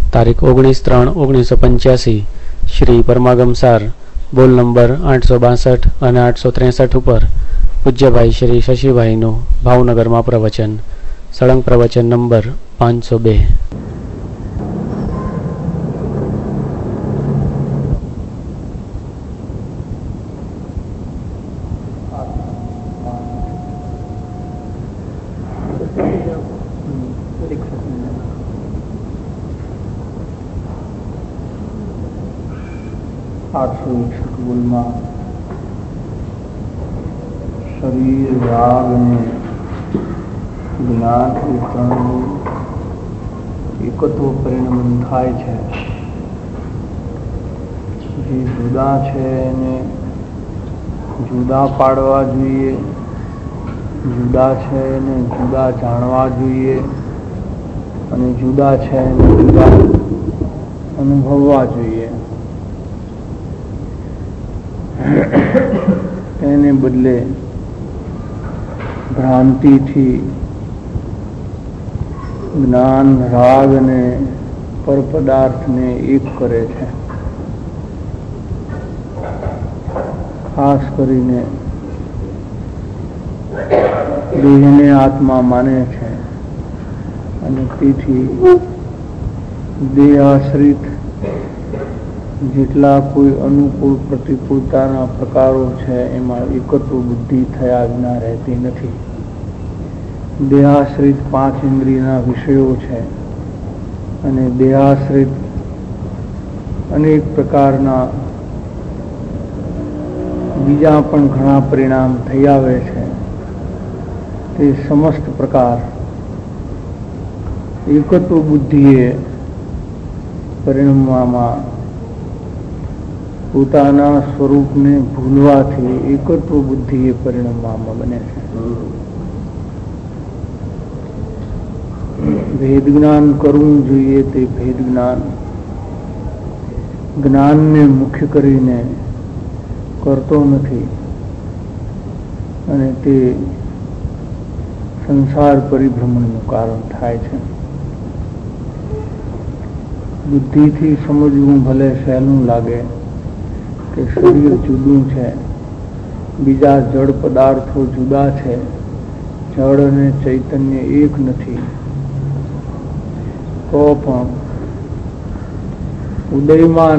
તારીખ 19/3/1985 શ્રી પરમાગમસાર બોલ નંબર 862 અને 863 ઉપર પૂજ્યભાઈ શ્રી શશીભાઈનું ભાવનગરમાં પ્રવચન. સળંગ પ્રવચન નંબર 502. શરીર, રાગ અને જ્ઞાન એ ત્રણનું એકત્વ પરિણમન થાય છે. જે જુદા છે એને જુદા પાડવા જોઈએ, જુદા છે એને જુદા જાણવા જોઈએ, અને જુદા છે એને જુદા અનુભવવા જોઈએ. એને બદલે ભ્રાંતિથી જ્ઞાન, રાગ અને પરપદાર્થને એક કરે છે. ખાસ કરીને દેહને આત્મા માને છે અને તેથી દેહ આશ્રિત જેટલા કોઈ અનુકૂળ પ્રતિકૂળતાના પ્રકારો છે એમાં એકત્વ બુદ્ધિ થયા વિના રહેતી નથી. દેહાશ્રિત 5 ઇન્દ્રિયના વિષયો છે અને દેહાશ્રિત અનેક પ્રકારના બીજા પણ ઘણા પરિણામ થઈ આવે છે. તે સમસ્ત પ્રકાર એકત્વ બુદ્ધિએ પરિણમવામાં પોતાના સ્વરૂપને ભૂલવાથી એકત્વ બુદ્ધિ એ પરિણમવામાં બને છે. ભેદ જ્ઞાન કરવું જોઈએ તે ભેદ જ્ઞાનને મુખ્ય કરીને કરતો નથી અને તે સંસાર પરિભ્રમણનું કારણ થાય છે. બુદ્ધિથી સમજવું ભલે સહેલું લાગે કે શરીર જુદું છે, બીજા જળ પદાર્થો જુદા છે, જળ અને ચૈતન્ય એક નથી, તો પણ ઉદયમાન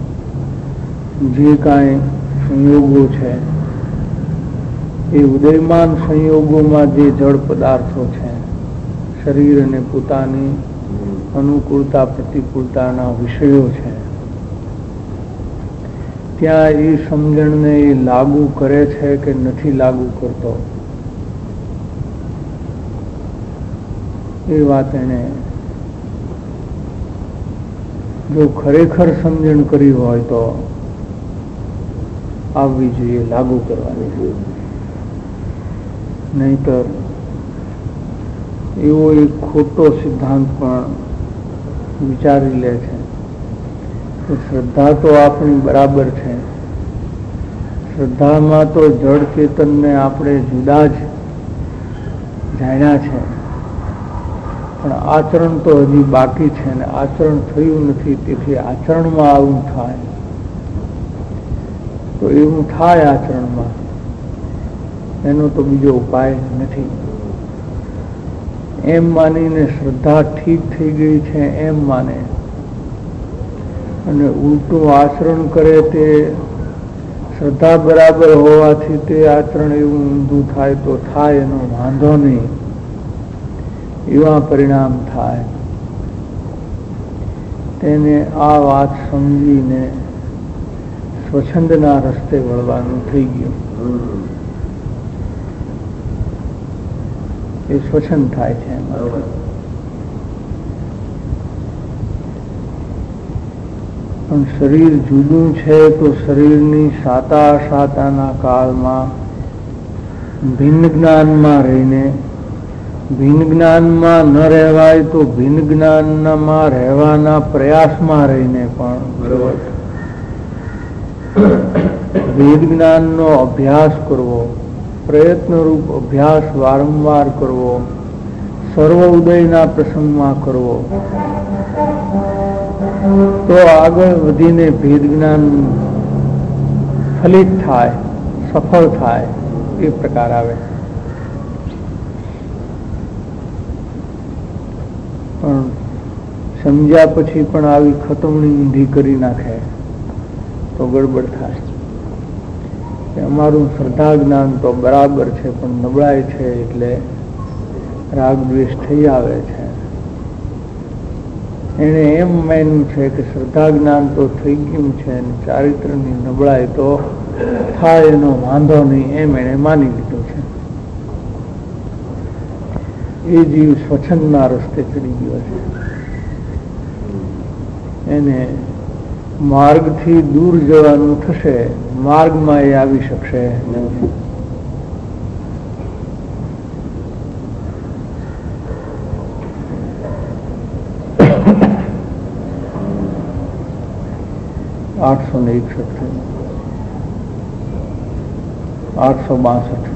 જે કાંઈ સંયોગો છે એ ઉદયમાન સંયોગોમાં જે જળ પદાર્થો છે, શરીર અને પોતાની અનુકૂળતા પ્રતિકૂળતાના વિષયો છે, ત્યાં એ સમજણને એ લાગુ કરે છે કે નથી લાગુ કરતો, એ વાત એને જો ખરેખર સમજણ કરી હોય તો આવવી જોઈએ, લાગુ કરવાની જોઈએ. નહીતર એવો એક ખોટો સિદ્ધાંત પણ વિચારી લે છે. શ્રદ્ધા તો આપણી બરાબર છે, શ્રદ્ધામાં તો જળ ચેતનને આપણે જુદા જ જાણ્યા છે, પણ આચરણ તો હજી બાકી છે ને આચરણ થયું નથી. તેથી આચરણમાં આવું થાય તો એવું થાય આચરણમાં, એનો તો બીજો ઉપાય નથી. એમ માનીને શ્રદ્ધા ઠીક થઈ ગઈ છે એમ માને અને ઉલટું આચરણ કરે તે શ્રદ્ધા બરાબર હોવાથી તે આચરણ એવું ઊંધું થાય તો થાય, એનો વાંધો નહીં, એવા પરિણામ થાય. તેને આ વાત સમજીને સ્વચ્છંદના રસ્તે વળવાનું થઈ ગયું. એ સ્વચ્છંદ થાય છે. પણ શરીર જુદું છે તો શરીરની સાતાના કાળમાં ભિન્ન જ્ઞાનમાં રહીને, ભિન્ન જ્ઞાનમાં ન રહેવાય તો ભિન્ન જ્ઞાનમાં રહેવાના પ્રયાસમાં રહીને પણ વેદ જ્ઞાનનો અભ્યાસ કરવો, પ્રયત્નરૂપ અભ્યાસ વારંવાર કરવો, સર્વ ઉદયના પ્રસંગમાં કરવો, તો આગળ વધીને ભેદ જ્ઞાન ફલિત થાય, સફળ થાય, એ પ્રકાર આવે. પણ સમજ્યા પછી પણ આવી ખતમણી ઊંધી કરી નાખે તો ગડબડ થાય. અમારું શ્રદ્ધા જ્ઞાન તો બરાબર છે પણ નબળાઈ છે એટલે રાગ દ્વેષ થઈ આવે છે. એને એમ માન્યું છે કે શ્રદ્ધા જ્ઞાન તો થઈ ગયું છે અને ચારિત્રની નબળાઈ તો થાય એનો વાંધો નહીં, એમ એને માની લીધું છે. એ જીવ સ્વચ્છંદના રસ્તે ચડી ગયો છે. એને માર્ગથી દૂર જવાનું થશે, માર્ગમાં એ આવી શકશે નહીં. आठ 862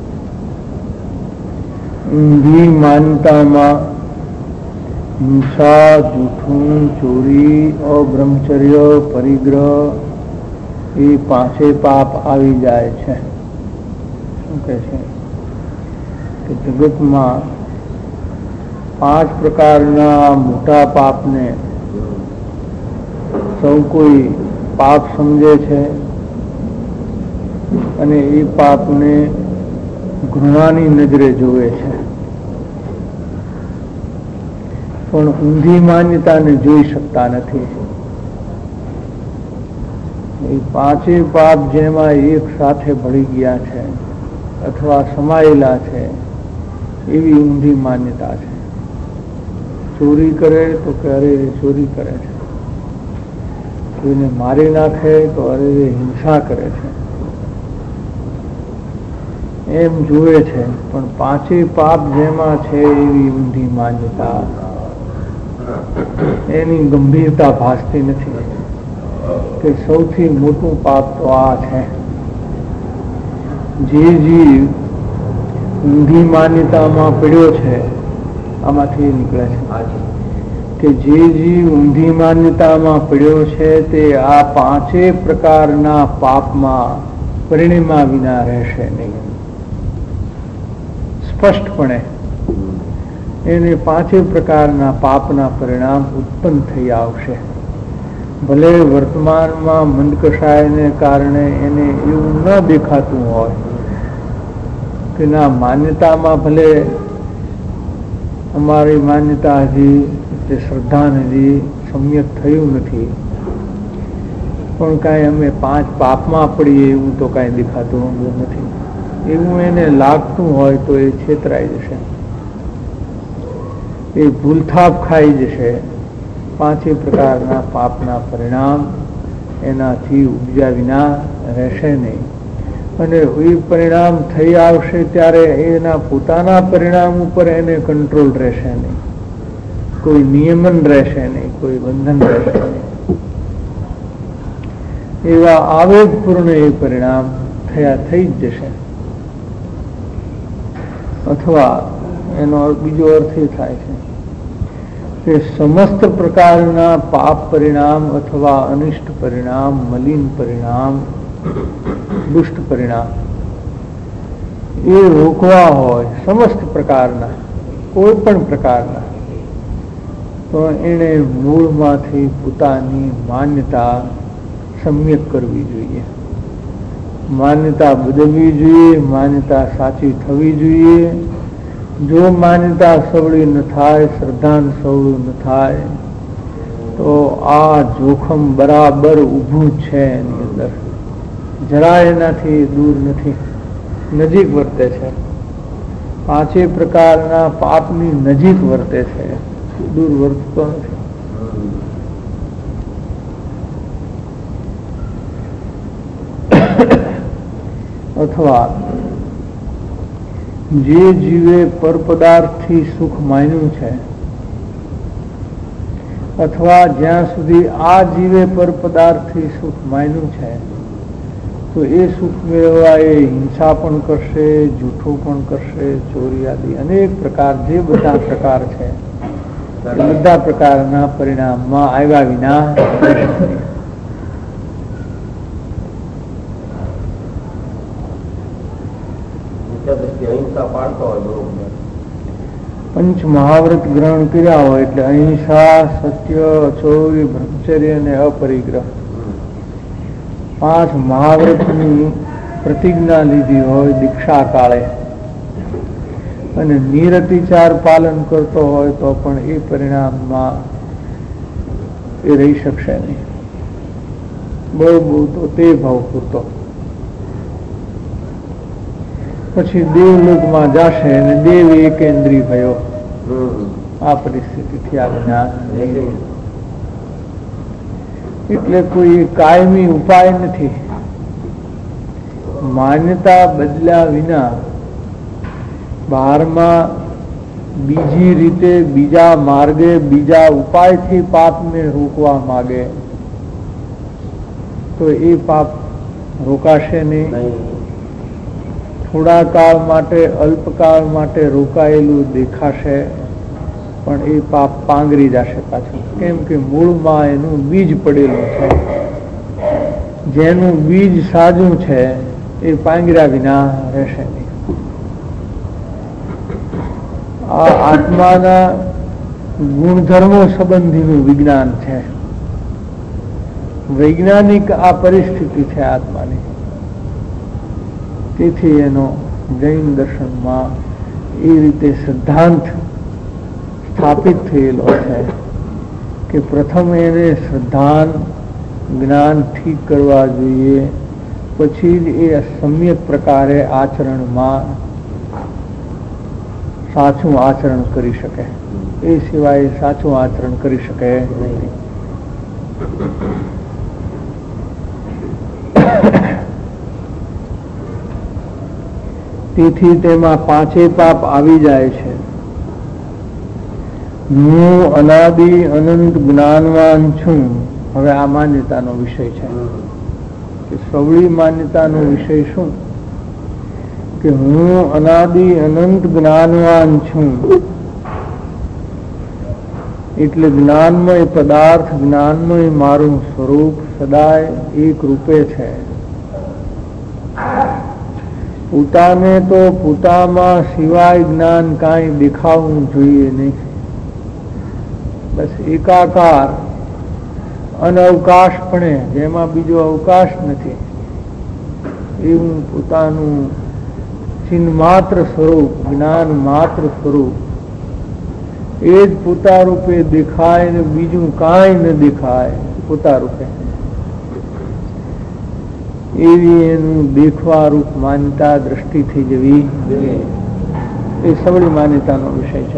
ઊંધી માનતામાં હિંસા, જૂઠું, ચોરી, અબ્રહ્મચર્ય, પરિગ્રહ એ પાંચે પાપ આવી જાય છે. શું કહે છે કે જગતમાં 5 પ્રકારના મોટા પાપને સૌ કોઈ પાપ સમજે છે અને એ પાપને ઘૃણાની નજરે જોવે છે, પણ ઊંધી માન્યતાને જોઈ શકતા નથી. એ પાંચે પાપ જેમાં એક સાથે ભળી ગયા છે અથવા સમાયેલા છે એવી ઊંધી માન્યતા છે. ચોરી કરે તો કે અરે ચોરી કરે છે, કોઈને મારી નાખે તો અરે હિંસા કરે છે, એમ જુએ છે. પણ પાંચે પાપ જેમાં છે એવી ઊંધી માન્યતા, એની ગંભીરતા ભાસતી નથી કે સૌથી મોટું પાપ તો આ છે. જે જીવ ઊંધી માન્યતામાં પડ્યો છે આમાંથી નીકળે છે કે જે જીવ ઊંધી માન્યતામાં પડ્યો છે તે આ પાંચે પ્રકારના પાપમાં પરિણમ્યા વિના રહેશે નહીં. સ્પષ્ટપણે એને પાંચે પ્રકારના પાપના પરિણામ ઉત્પન્ન થઈ આવશે. ભલે વર્તમાનમાં મંદકષાયને કારણે એને એવું ન દેખાતું હોય કે ના, માન્યતામાં ભલે અમારી માન્યતા હજી તે શ્રદ્ધાને હજી સમ્યક થયું નથી, પણ કાંઈ અમે 5 પાપમાં પડીએ એવું તો કાંઈ દેખાતું નથી. એવું એને લાગતું હોય તો એ છેતરાઈ જશે, એ ભૂલથાપ ખાઈ જશે. પાંચે પ્રકારના પાપના પરિણામ એનાથી ઉપજ્યા વિના રહેશે નહીં. અને એ પરિણામ થઈ આવશે ત્યારે એના પોતાના પરિણામ ઉપર એને કંટ્રોલ રહેશે નહીં, કોઈ નિયમન રહેશે નહીં, કોઈ બંધન રહેશે નહીં. એવા આવેગપૂર્ણ એ પરિણામ થઈ જ જશે. અથવા એનો બીજો અર્થ એ થાય છે કે સમસ્ત પ્રકારના પાપ પરિણામ અથવા અનિષ્ટ પરિણામ, મલિન પરિણામ, દુષ્ટ પરિણામ એ રોકવા હોય સમસ્ત પ્રકારના, કોઈ પણ પ્રકારના, તો એને મૂળમાંથી પોતાની માન્યતા સમ્યક કરવી જોઈએ, માન્યતા બદલવી જોઈએ, માન્યતા સાચી થવી જોઈએ. જો માન્યતા સવળી ન થાય, શ્રદ્ધાન સવળું ન થાય તો આ જોખમ બરાબર ઊભું છે એની અંદર, જરાય એનાથી દૂર નથી, નજીક વર્તે છે. પાંચે પ્રકારના પાપની નજીક વર્તે છે, દૂર વર્તતો નથી. અથવા જે જીવે પરપદાર્થથી સુખ માન્યું છે, અથવા જ્યાં સુધી આ જીવે પરપદાર્થથી સુખ માન્યું છે તો એ સુખ મેળવવા એ હિંસા પણ કરશે, જૂઠું પણ કરશે, ચોરી આદિ અનેક પ્રકાર, જે બધા પ્રકાર છે બધા પ્રકારના પરિણામમાં આવ્યા વિના પંચ મહાવ્રત ગ્રહણ કર્યા હોય એટલે અહિંસા, સત્ય, અચૌર્ય, બ્રહ્મચર્ય અને અપરિગ્રહ 5 મહાવ્રતની પ્રતિજ્ઞા લીધી હોય દીક્ષા કાળે અને નિરતિચાર પાલન કરતો હોય તો પણ એ પરિણામમાં એ રહી શકશે નહીં. બહુ તો તે ભાવ પૂરતો પછી દેવલોકમાં જશે અને દેવ એકેન્દ્રી ભયો. આ પરિસ્થિતિથી આગળ એટલે કોઈ કાયમી ઉપાય નથી. માન્યતા બદલ્યા વિના બહારમાં બીજી રીતે, બીજા માર્ગે, બીજા ઉપાયથી પાપને રોકવા માગે તો એ પાપ રોકાશે નહીં. થોડા કાળ માટે, અલ્પકાળ માટે રોકાયેલું દેખાશે પણ એ પાપ પાંગરી જશે પાછું. કેમ કે મૂળમાં એનું બીજ પડેલું છે. જેનું બીજ સાજું છે એ પાંગર્યા વિના રહેશે નહીં. આ આત્માના ગુણધર્મો સંબંધીનું વિજ્ઞાન છે. વૈજ્ઞાનિક આ પરિસ્થિતિ છે આત્માની. તેથી એનો જૈન દર્શનમાં એ રીતે સિદ્ધાંત સ્થાપિત થયેલો છે કે પ્રથમ એને શ્રદ્ધાન જ્ઞાન ઠીક કરવા જોઈએ, પછી જ એ સમ્યક પ્રકારે આચરણમાં સાચું આચરણ કરી શકે. એ સિવાય સાચું આચરણ કરી શકે નહીં. તેથી તેમાં 5 પાપ આવી જાય છે. હું અનાદિ અનંત જ્ઞાનવાન છું. હવે આ માન્યતાનો વિષય છે કે સવળી માન્યતાનો વિષય શું કે હું અનાદિ અનંત જ્ઞાનવાન છું. એટલે જ્ઞાનમય પદાર્થ, જ્ઞાનમય મારું સ્વરૂપ સદાય એક રૂપે છે. પોતાને તો પોતામાં સિવાય જ્ઞાન કાંઈ દેખાવું જોઈએ નહીં. બસ એકાકાર અનઅવકાશપણે, જેમાં બીજો અવકાશ નથી, એવું પોતાનું ચિન્હ માત્ર સ્વરૂપ, જ્ઞાન માત્ર સ્વરૂપ એ જ પોતા રૂપે દેખાય ને બીજું કાંઈ ન દેખાય. પોતા રૂપે એવી એનું દેખવા રૂપ માન્યતા દ્રષ્ટિથી જવી એ સવળી માન્યતાનો વિષય છે.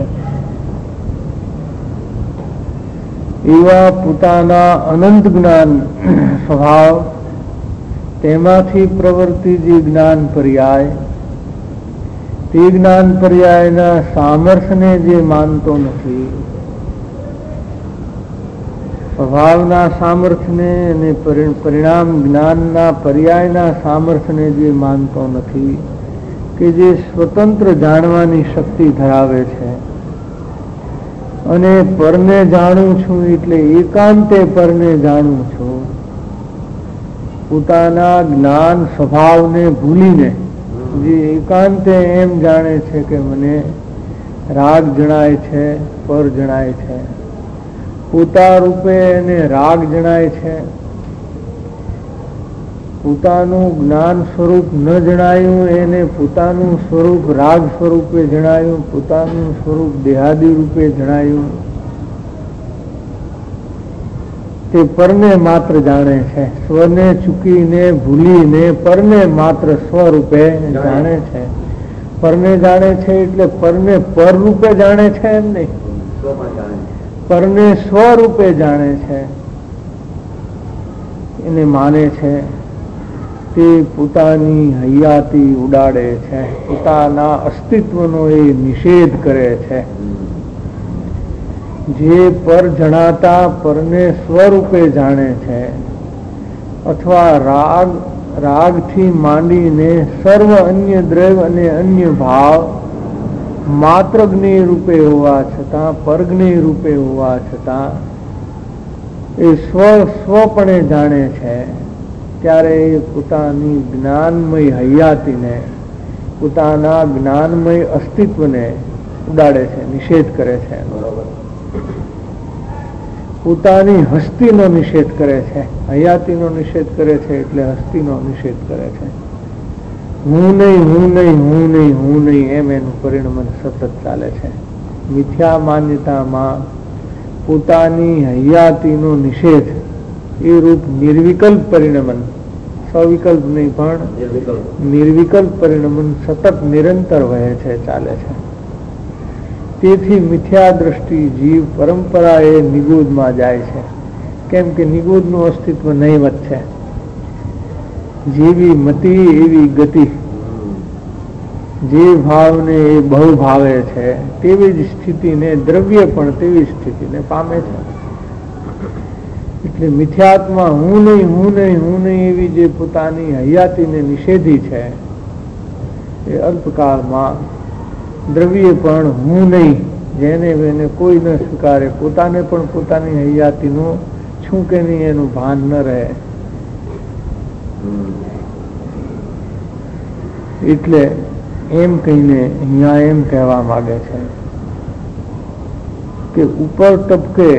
એવા પોતાના અનંત જ્ઞાન સ્વભાવ, તેમાંથી પ્રવૃત્તિ જે જ્ઞાન પર્યાય, તે જ્ઞાન પર્યાયના સામર્થ્યને જે માનતો નથી, સ્વભાવના સામર્થ્યને અને પરિણામ જ્ઞાનના પર્યાયના સામર્થ્યને જે માનતો નથી, કે જે સ્વતંત્ર જાણવાની શક્તિ ધરાવે છે અને પરને જાણું છું એટલે એકાંતે પરને જાણું છું. પોતાના જ્ઞાન સ્વભાવને ભૂલીને જે એકાંતે એમ જાણે છે કે મને રાગ જણાય છે, પર જણાય છે, પોતા રૂપે એને રાગ જણાય છે, પોતાનું જ્ઞાન સ્વરૂપ ન જણાયું, એને પોતાનું સ્વરૂપ રાગ સ્વરૂપે જણાયું, પોતાનું સ્વરૂપ દેહાદી રૂપે જણાયું. તે પરને માત્ર જાણે છે. સ્વને ચૂકીને ભૂલીને પરને માત્ર સ્વરૂપે જાણે છે. પરને જાણે છે એટલે પરને પર રૂપે જાણે છે એમ નહીં, પરને સ્વરૂપે જાણે છે, એને માને છે. તે પોતાની હૈયાતી ઉડાડે છે, પોતાના અસ્તિત્વનો એ નિષેધ કરે છે. જે પર જણાતા પરને સ્વરૂપે જાણે છે અથવા રાગથી માંડીને સર્વ અન્ય દ્રવ્ય અને અન્ય ભાવ માત્રજ્ઞ રૂપે હોવા છતાં, પરજ્ઞ રૂપે હોવા છતાં એ સ્વપણે જાણે છે, ત્યારે એ પોતાની જ્ઞાનમય હયાતીને, પોતાના જ્ઞાનમય અસ્તિત્વને ઉડાડે છે, નિષેધ કરે છે. પોતાની હસ્તીનો નિષેધ કરે છે. હયાતીનો નિષેધ કરે છે એટલે હસ્તીનો નિષેધ કરે છે. હું નહીં, હું નહીં, હું નહીં, હું નહીં એમ એનું પરિણમન સતત ચાલે છે. મિથ્યા માન્યતામાં પોતાની હયાતીનો નિષેધ એ રૂપ નિર્વિકલ્પ પરિણમન, સવિકલ્પ નહીં પણ નિર્વિકલ્પ પરિણમન સતત નિરંતર વહે છે, ચાલે છે. તેથી મિથ્યા દ્રષ્ટિ જીવ પરંપરા એ નિગૂઢમાં જાય છે. કેમ કે નિગૂઢનું અસ્તિત્વ નહીવત છે. જેવી મતિ એવી ગતિ, જે ભાવને એ બહુ ભાવે છે તેવી જ સ્થિતિને, દ્રવ્ય પણ તેવી સ્થિતિને પામે છે. એટલે મિથ્યાત્મા હું નહીં, હું નહીં, હું નહીં એવી જે પોતાની હયાતીને નિષેધી છે, એ અલ્પકાળમાં દ્રવ્ય પણ હું નહીં, જેને એને કોઈ ન સ્વીકારે, પોતાને પણ પોતાની હયાતીનું છું કે નહીં એનું ભાન ન રહે. એટલે એમ કહીને અહીંયા એમ કહેવા માંગે છે કે ઉપર ટપકે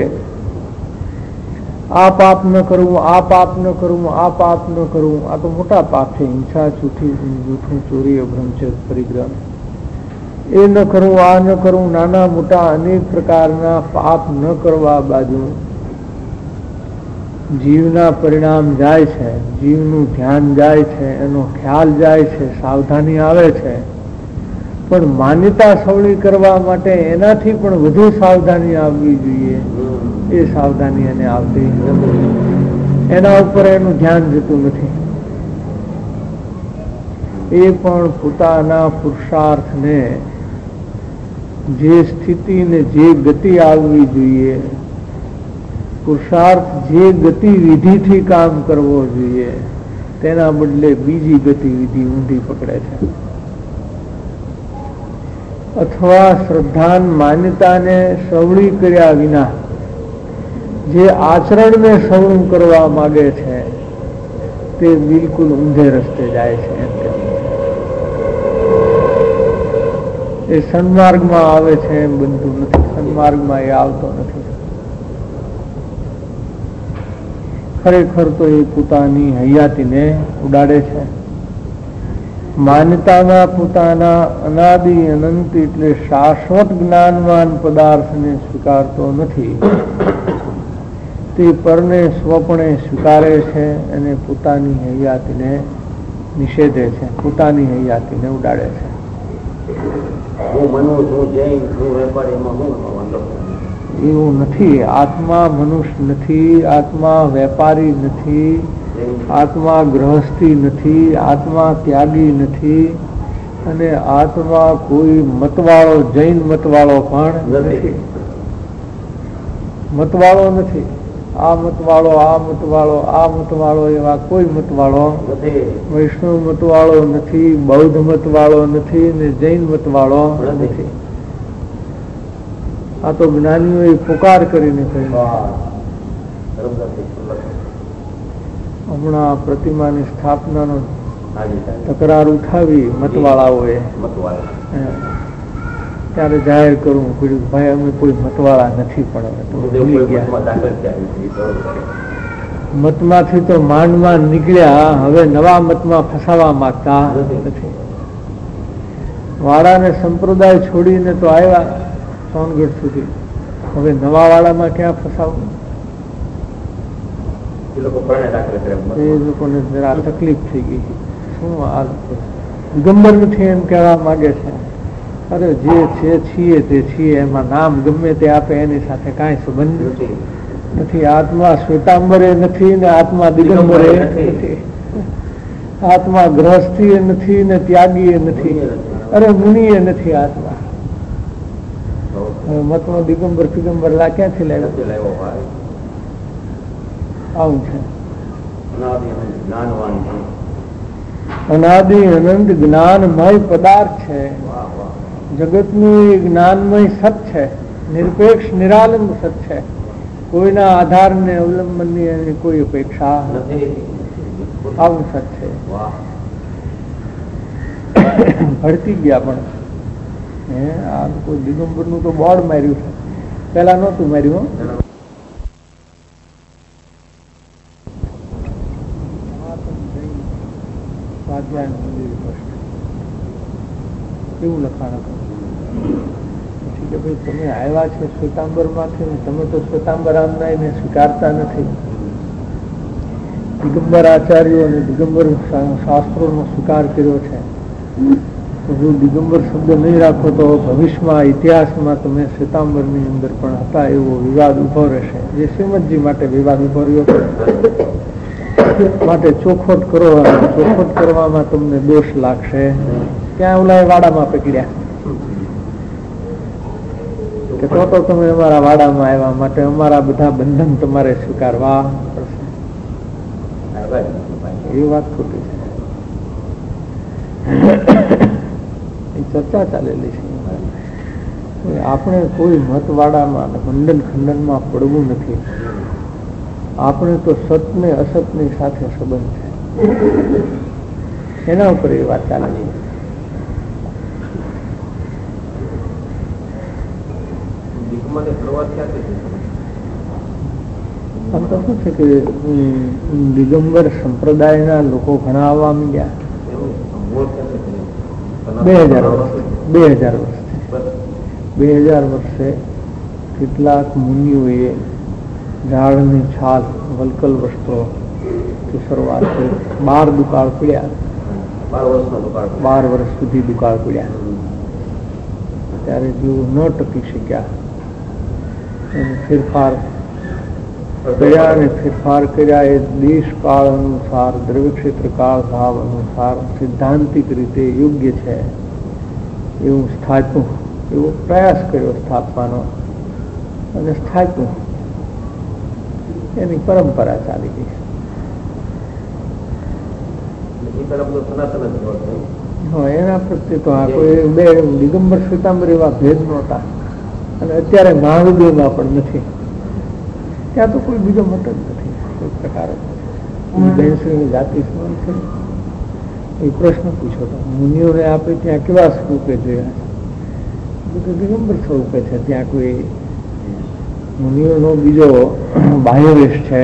આ પાપ ન કરવું, આ પાપ ન કરવું, આ પાપ ન કરવું, આ તો મોટા પાપ છે. હિંસા, જૂઠું, ચોરી, અભ્રમચર્ય, પરિગ્રહ, એ ન કરવું, આ ન કરવું, નાના મોટા અનેક પ્રકારના પાપ ન કરવા બાજુ જીવના પરિણામ જાય છે, જીવનું ધ્યાન જાય છે, એનો ખ્યાલ જાય છે, સાવધાની આવે છે. પણ માન્યતા સવળી કરવા માટે એનાથી પણ વધુ સાવધાની આવવી જોઈએ. એ સાવધાની એને આવતી નથી, એના ઉપર એનું ધ્યાન જતું નથી. એ પણ પોતાના પુરુષાર્થને જે સ્થિતિ ને જે ગતિ આવવી જોઈએ, પુરુષાર્થ જે ગતિવિધિથી કામ કરવો જોઈએ, તેના બદલે બીજી ગતિવિધિ ઊંધી પકડે છે. અથવા શ્રદ્ધાન માન્યતાને સવળી કર્યા વિના જે આચરણને સવળું કરવા માંગે છે તે બિલકુલ ઊંધે રસ્તે જાય છે. એ સન્માર્ગમાં આવે છે એમ બનતું નથી, સન્માર્ગમાં એ આવતો નથી. ખરેખર તો એ પોતાની હયાતીને ઉડાડે છે. માન્યતાના પોતાના અનાદિ અનંત એટલે શાશ્વત જ્ઞાનવાન પદાર્થને સ્વીકારતો નથી. તે પરને સ્વપણે સ્વીકારે છે અને પોતાની હયાતીને નિષેધે છે, પોતાની હયાતીને ઉડાડે છે. એવું નથી. આત્મા મનુષ્ય નથી, આત્મા વેપારી નથી, આત્મા ગૃહસ્થી નથી, આત્મા ત્યાગી નથી, અને આત્મા કોઈ મતવાળો, જૈન મતવાળો પણ નથી. મતવાળો નથી. આ મતવાળો, આ મતવાળો, આ મતવાળો એવા કોઈ મતવાળો, વૈષ્ણવ મતવાળો નથી, બૌદ્ધ મતવાળો નથી, ને જૈન મતવાળો નથી. આ તો જ્ઞાનીઓએ પુકાર કરીને કહ્યું. હમણાં પ્રતિમાની સ્થાપનાનો તકરાર ઉઠાવી મતવાળાઓએ, ત્યારે જાહેર કરવું પડ્યું ભાઈ અમે કોઈ મતવાળા નથી, પણ ભૂલી ગયા. મતમાંથી તો માંડમાં નીકળ્યા, હવે નવા મતમાં ફસાવા માંગતા નથી. વાળાને સંપ્રદાય છોડીને તો આવ્યા સોનગઢ સુધી, હવે નવા વાળામાં ક્યાં ફસાવું? એ લોકોને જરા તકલીફ થઈ ગઈ. શું આ દિગંબર નથી એમ કહેવા માંગે છે. અરે જે છે છીએ તે છીએ, એમાં નામ ગમે તે આપે એની સાથે કાંઈ સંબંધ નથી. આત્મા શ્વેતાંબરે નથી ને આત્મા દિગંબરે નથી, આત્મા ગ્રહસ્થી નથી ને ત્યાગી નથી, અરે મુનિએ નથી આત્મા. મતનો દિગંબર ફિગંબર ક્યાંથી લાવ્યો? આવું છે. અનાદિ અનંત જ્ઞાનમય પદાર્થ છે. જગતનું જ્ઞાનમય સત છે, નિરપેક્ષ નિરાલંબ સત છે. કોઈના આધારને અવલંબનની એની કોઈ અપેક્ષા નથી. આવું સત છે. ભડકી ગયા પણ આ કોઈ દિગંબરનું તો બોર્ડ માર્યું છે, પેલા નહોતું માર્યું. એવું લખાણ પછી કે ભાઈ તમે આવ્યા છે શ્વેતાંબર માંથી, તમે તો શ્વેતાંબર આમનાઈને સ્વીકારતા નથી. દિગંબર આચાર્યો અને દિગંબર શાસ્ત્રોનો સ્વીકાર કર્યો છે. જો દિગંબર શબ્દ નહીં રાખો તો ભવિષ્યમાં ઇતિહાસમાં તમે શ્વેતાંબરની અંદર પણ હતા એવો વિવાદ ઉભો રહેશે. જે શ્રીમદજી માટે વિવાદ ઉભો રહ્યો માટે ચોખવટ કરો. ચોખવટ કરવામાં તમને દોષ લાગશે. ત્યાં ઓલા વાડામાં પકડ્યા કે તો તમે અમારા વાડામાં આવ્યા માટે અમારા બધા બંધન તમારે સ્વીકારવા પડશે. એ વાત ખોટી છે. એ ચર્ચા ચાલેલી છે. આપણે કોઈ મતવાડામાં બંધન ખંડનમાં પડવું નથી. આપણે તો સતને અસતની સાથે સંબંધ છે, એના ઉપર એ વાત ચાલે છે. આમ તો શું છે કે દિગંબર સંપ્રદાયના લોકો ઘણા આવવા માંડ્યા. 2000 વર્ષે કેટલાક મુનિઓએ ઝાડની છાલ, વલકલ વસ્ત્રો થી શરૂઆત કરી. 12 દુકાળ પીડ્યા. 12 વર્ષ સુધી દુકાળ પીડ્યા. ત્યારે જેઓ ન ટકી શક્યા એને ફેરફાર કર્યા, અને ફેરફાર કર્યા એ દેશ કાળ અનુસાર, દ્રવ્ય ક્ષેત્ર કાળ ભાવ અનુસાર સિદ્ધાંતિક રીતે યોગ્ય છે એવું સ્થાપ્યું. એવો પ્રયાસ કર્યો સ્થાપવાનો અને સ્થાપ્યું. એની પરંપરા ચાલી ગઈ. એના પ્રત્યે તો આ કોઈ બે દિગંબર શ્વેતાંબર એવા ભેદ નહોતા, અને અત્યારે મહાવિદ્યોમાં પણ નથી. ત્યાં તો કોઈ બીજો મત જ નથી. કોઈ પ્રકાર બેનશ્રીની જાતિ શું છે એ પ્રશ્ન પૂછો તો મુનિઓને આપે ત્યાં કેવા સ્વરૂપે જોયા છે? દિગંબર સ્વરૂપે છે. ત્યાં કોઈ મુનિઓનો બીજો બાહ્યવેશ છે.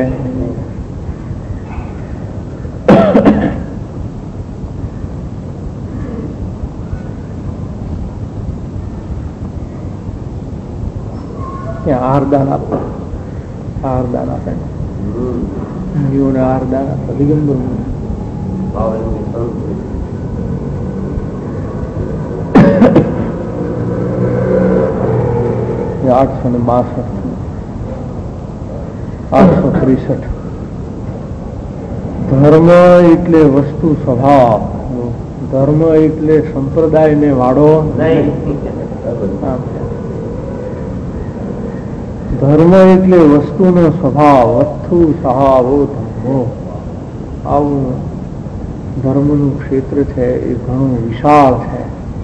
ત્યાં આહારદાન આપે. આહારદાન આપે મુનિઓને આહારદાન આપે. દિગંબર 863 ધર્મ એટલે વસ્તુ સ્વભાવ. ધર્મ એટલે સંપ્રદાય ને વાળો નહીં. ધર્મ એટલે વસ્તુનો સ્વભાવ. વસ્તુ સ્વભાવો ધર્મો. આવું ધર્મનું ક્ષેત્ર છે એ ઘણું વિશાળ છે.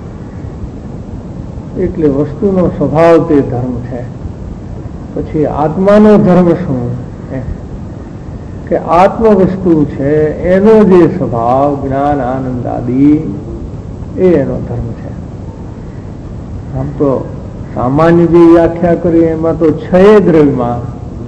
એટલે વસ્તુનો સ્વભાવ તે ધર્મ છે. પછી આત્માનો ધર્મ શું? કે આત્મ વસ્તુ છે એનો જે સ્વભાવ જ્ઞાન આનંદ આદિ એ એનો ધર્મ છે. આમ તો સામાન્ય જે વ્યાખ્યા કરી એમાં તો 6 દ્રવ્યમાં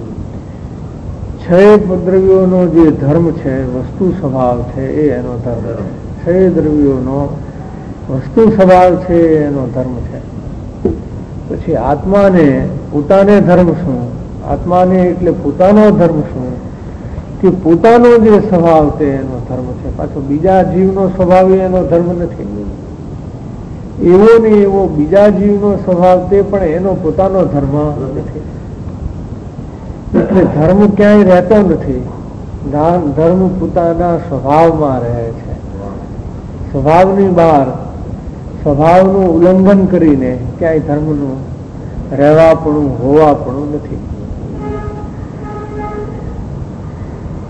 6 દ્રવ્યોનો જે ધર્મ છે, વસ્તુ સ્વભાવ છે એ એનો ધર્મ છે. 6 દ્રવ્યોનો વસ્તુ સ્વભાવ છે એનો ધર્મ છે. પછી આત્માને પોતાને ધર્મ શું? આત્માને એટલે પોતાનો ધર્મ શું? કે પોતાનો જે સ્વભાવ તે એનો ધર્મ છે. પાછો બીજા જીવનો સ્વભાવ એનો ધર્મ નથી. એવો ને એવો બીજા જીવનો સ્વભાવ તે પણ એનો પોતાનો ધર્મ નથી. એટલે ધર્મ ક્યાંય રહેતો નથી. ધર્મ પોતાના સ્વભાવમાં રહે છે. સ્વભાવની બહાર સ્વભાવનું ઉલ્લંઘન કરીને ક્યાંય ધર્મનું રહેવાપણું હોવાપણું નથી.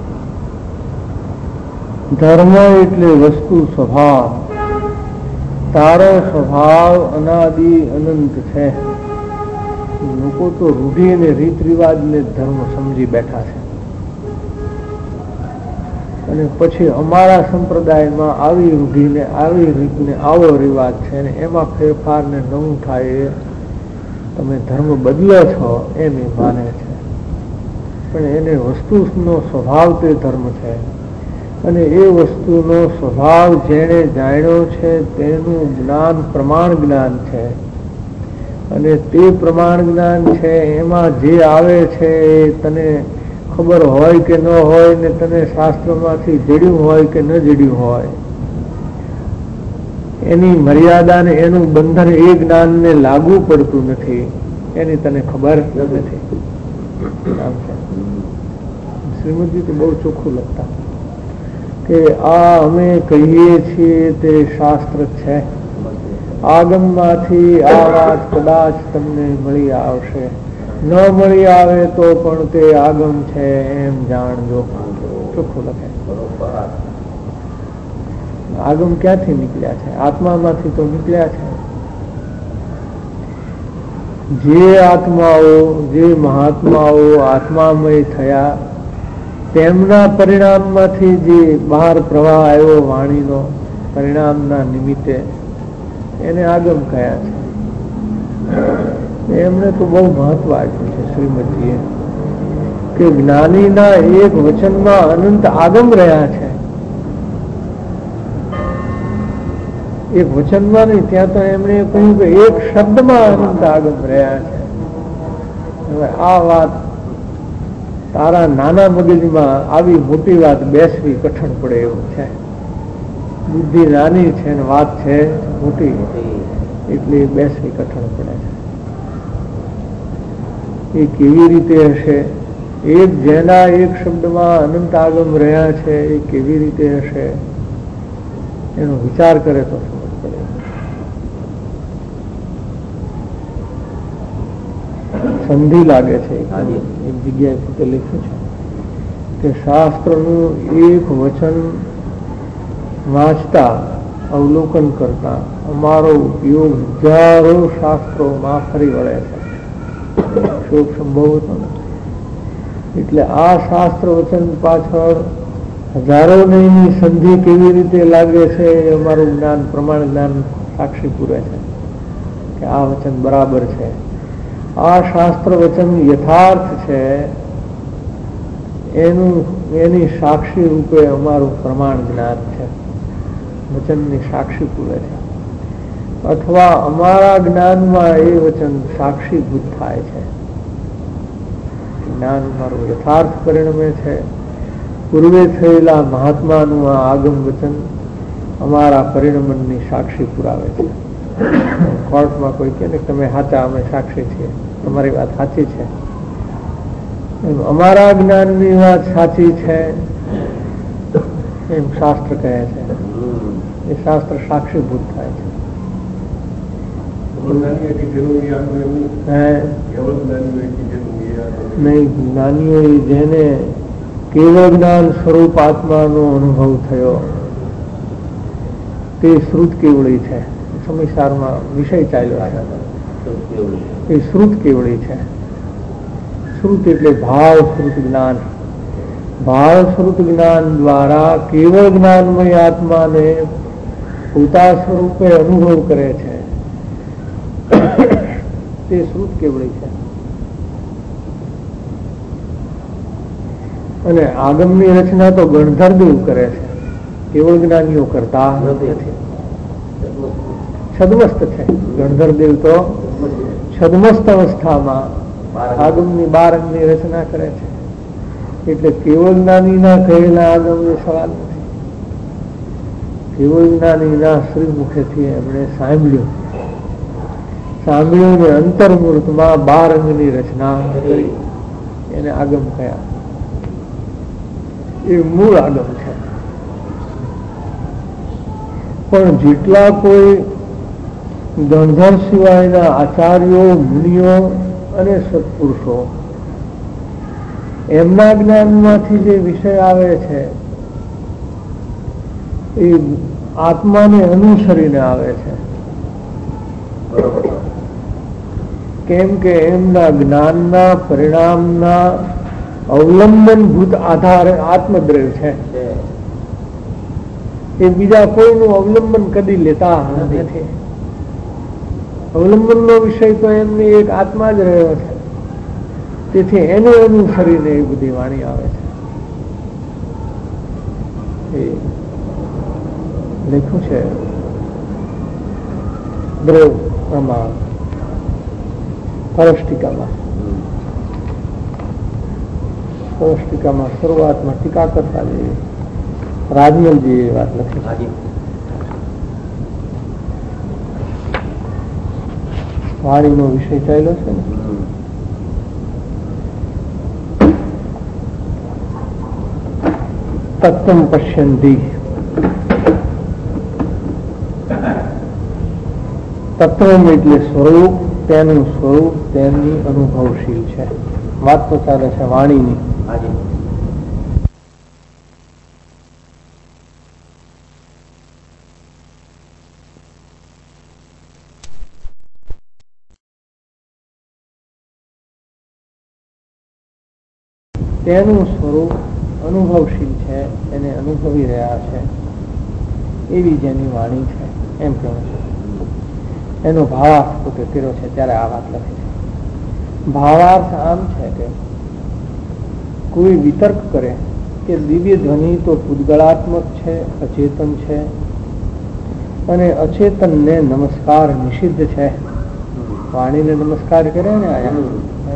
ધર્મ એટલે વસ્તુ સ્વભાવ. તારો સ્વભાવ અનાદિ અનંત છે. લોકો તો રૂઢિ અને રીત રિવાજને ધર્મ સમજી બેઠા છે અને પછી અમારા સંપ્રદાયમાં આવી રૂઢિને આવી રીતને આવો રિવાજ છે ને એમાં ફેરફાર ને નવું થાય તમે ધર્મ બદલો છો એમ એ માને છે. પણ એને વસ્તુનો સ્વભાવ તે ધર્મ છે અને એ વસ્તુનો સ્વભાવ જેણે જાણ્યો છે તેનું જ્ઞાન પ્રમાણ જ્ઞાન છે અને તે પ્રમાણ જ્ઞાન છે એમાં જે આવે છે એ તને ખબર હોય કે ન હોય ને તને શાસ્ત્રમાંથી જડ્યું હોય કે ન જડ્યું હોય એની મર્યાદા ને એનું બંધન એ જ્ઞાનને લાગુ પડતું નથી એની તને ખબર નથી. શ્રીમદજી તો બહુ ચોખ્ખું લખતા કે આ અમે કહીએ છીએ તે શાસ્ત્ર છે. આગમમાંથી આ વાત કદાચ તમને મળી આવશે, ન મળી આવે તો પણ તે આગમ છે એમ જાણજો. ચોખ્ખું લખે. આગમ ક્યાંથી નીકળ્યા છે? આત્મામાંથી તો નીકળ્યા છે. જે આત્માઓ જે મહાત્માઓ આત્મામય થયા તેમના પરિણામમાંથી જે બહાર પ્રવાહ આવ્યો વાણીનો પરિણામના નિમિત્તે એને આગમ કહ્યા છે. એમણે તો બહુ મહત્વ આપ્યું છે શ્રીમદજીએ કે જ્ઞાનીના એક વચનમાં અનંત આગમ રહ્યા છે. એક વચનમાં નહીં, ત્યાં તો એમણે કહ્યું કે એક શબ્દમાં અનંત આગમ રહ્યા છે. હવે આ વાત તારા નાના મગજમાં આવી મોટી વાત બેસવી કઠણ પડે એવું છે. બુદ્ધિ નાની છે ને વાત છે મોટી, એટલે બેસવી કઠણ પડે છે. એ કેવી રીતે હશે? એક જેના એક શબ્દમાં અનંત આગમ રહ્યા છે એ કેવી રીતે હશે એનો વિચાર કરે તો સમજ પડે. સંધિ લાગે છે. એક જગ્યાએ પોતે લખ્યું છે કે શાસ્ત્રનું એક વચન વાંચતા અવલોકન કરતા અમારો ઉપયોગ હજારો શાસ્ત્રોમાં ફરી વળે છે. શોક સંભવ હતો. એટલે આ શાસ્ત્ર વચન પાછળ હજારો નહીની સંધિ કેવી રીતે લાગે છે એ અમારું જ્ઞાન પ્રમાણ જ્ઞાન સાક્ષી પૂરે છે કે આ વચન બરાબર છે. આ શાસ્ત્ર વચન યથાર્થ છે એની સાક્ષી રૂપે અમારું પ્રમાણ જ્ઞાન છે. વચનની સાક્ષી પૂરે છે અથવા અમારા જ્ઞાનમાં એ વચન સાક્ષીભૂત થાય છે. જ્ઞાન અમારું યથાર્થ પરિણમે છે. પૂર્વે થયેલા મહાત્માનું આ આગમ વચન અમારા પરિણમનની સાક્ષી પુરાવે છે. કોર્ટમાં કોઈ કહે ને તમે સાચા, અમે સાક્ષી છીએ, તમારી વાત સાચી છે, એમ અમારા જ્ઞાનની વાત સાચી છે એમ શાસ્ત્ર કહે છે. એ શાસ્ત્ર સાક્ષીભૂત થાય છે. નહીં, જ્ઞાનીઓ જેને કેવળ જ્ઞાન સ્વરૂપ આત્માનો અનુભવ થયો તે શ્રુત કેવળી છે. સમયસારમાં વિષય ચાલ્યો છે એ શ્રુત કેવળી છે. શ્રુત એટલે ભાવ શ્રુત જ્ઞાન. ભાવ શ્રુત જ્ઞાન દ્વારા કેવળ જ્ઞાનમય આત્માને પોતા સ્વરૂપે અનુભવ કરે છે તે શ્રુત કેવળી છે. અને આગમની રચના તો ગણધરદેવ કરે છે, કેવળ જ્ઞાનીઓ કરતા નથી. છદમસ્ત છે ગણધરદેવ તો છદમસ્ત અવસ્થામાં આગમની 12 અંગની રચના કરે છે. એટલે કેવળ જ્ઞાનીના કહેલા આગમનો સવાલ નથી. કેવળ જ્ઞાનીના શ્રી મુખેથી એમણે સાંભળ્યું ને અંતર્મૂર્તમાં 12 અંગની રચના કરી એને આગમ કયા. એ મૂળ આગમ છે. પણ જેટલા કોઈ ગણધર સિવાયના આચાર્યો, મુનિઓ અને સત્પુરુષો એમના જ્ઞાનમાંથી જે વિષય આવે છે એ આત્માને અનુસરીને આવે છે. કેમ કે એમના જ્ઞાનના પરિણામના અવલંબનભૂત આધારે આત્મદ્રવ્ય છે. એ બીજા કોઈનું અવલંબન કદી લેતા નથી. અવલંબનનો વિષય તો એમની એક આત્મા જ રહ્યો છે. તેથી એને અનુસરીને એ બધી વાણી આવે છે. એ લખ્યું છે દ્રવ પ્રમાણ પરષ્ટિકામાં શરૂઆતમાં ટીકા કરતા જઈએ. રાજમલજી એ વાત લખી. વાણીનો વિષય ચાલ્યો છે ને. તત્વમ પશ્યંતિ. તત્વમ એટલે સ્વરૂપ, તેનું સ્વરૂપ તેની અનુભવશીલ છે. વાત તો ચાલે છે વાણીની. તેનું સ્વરૂપ અનુભવશીલ છે, એને અનુભવી રહ્યા છે એવી જેની વાણી છે એમ કહેવું છે. એનો ભાવાર્થ પોતે કર્યો છે ત્યારે આ વાત લખી છે. ભાવાર્થ આમ છે કે કોઈ વિતર્ક કરે કે દિવ્ય ધ્વનિ તો પૂતગળાત્મક છે, અચેતન છે અને અચેતનને નમસ્કાર નિષિદ્ધ છે. વાણીને નમસ્કાર કરે ને આયા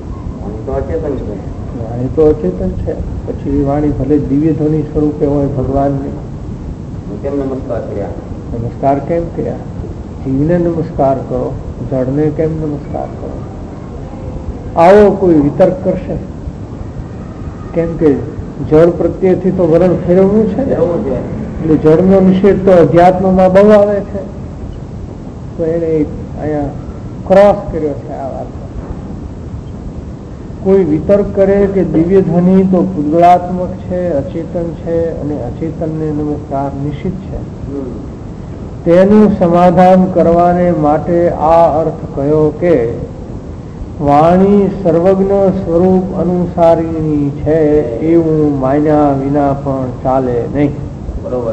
વાણી તો અચેતન છે. પછી વાણી ભલે દિવ્ય ધ્વનિ સ્વરૂપે હોય ભગવાનની, કેમ નમસ્કાર કર્યા? નમસ્કાર કેમ કર્યા? જીવને નમસ્કાર કરો, જળને કેમ નમસ્કાર કરો? આવો કોઈ વિતર્ક કરશે. કેમ કે જળ પ્રત્યેથી તો વરણ ફેરવવું છે ને, એટલે જળનો નિષેધ તો અધ્યાત્મમાં બહુ આવે છે. તો એને અહીંયા ક્રોસ કર્યો છે આ વાત. કોઈ વિતર્ક કરે કે દિવ્ય ધ્વનિ તો પૂતગળાત્મક છે, અચેતન છે અને અચેતનને નમસ્કાર નિષિદ્ધ છે, તેનું સમાધાન કરવાને માટે આ અર્થ કહ્યો કે વાણી સર્વજ્ઞ સ્વરૂપ અનુસારીની છે એવું માન્યા વિના પણ ચાલે નહીં. બરોબર.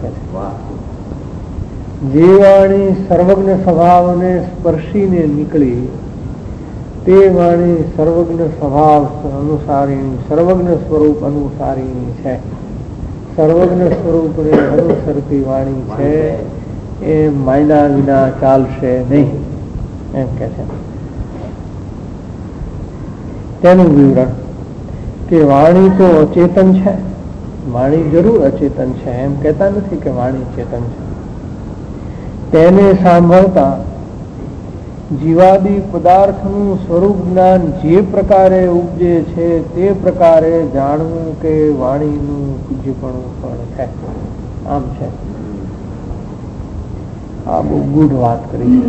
જે વાણી સર્વજ્ઞ સ્વભાવને સ્પર્શીને નીકળી તે વાણી સર્વજ્ઞ સ્વભાવ અનુસારીની, સર્વજ્ઞ સ્વરૂપ અનુસારીની છે. સર્વજ્ઞ સ્વરૂપને અનુસરતી વાણી છે એ માયના વિના ચાલશે નહીં એમ કે છે. તેનું વિવરણ કે વાણી તો અચેતન છે. વાણી જરૂર અચેતન છે, એમ કહેતા નથી કે વાણી ચેતન છે. તેને સાંભળતા જીવાદી પદાર્થનું સ્વરૂપ જ્ઞાન જે પ્રકારે ઉપજે છે તે પ્રકારે જાણવું કે વાણીનું પૂજ્યપણું પણ છે. આમ છે. આ બહુ ગૂઢ વાત કરી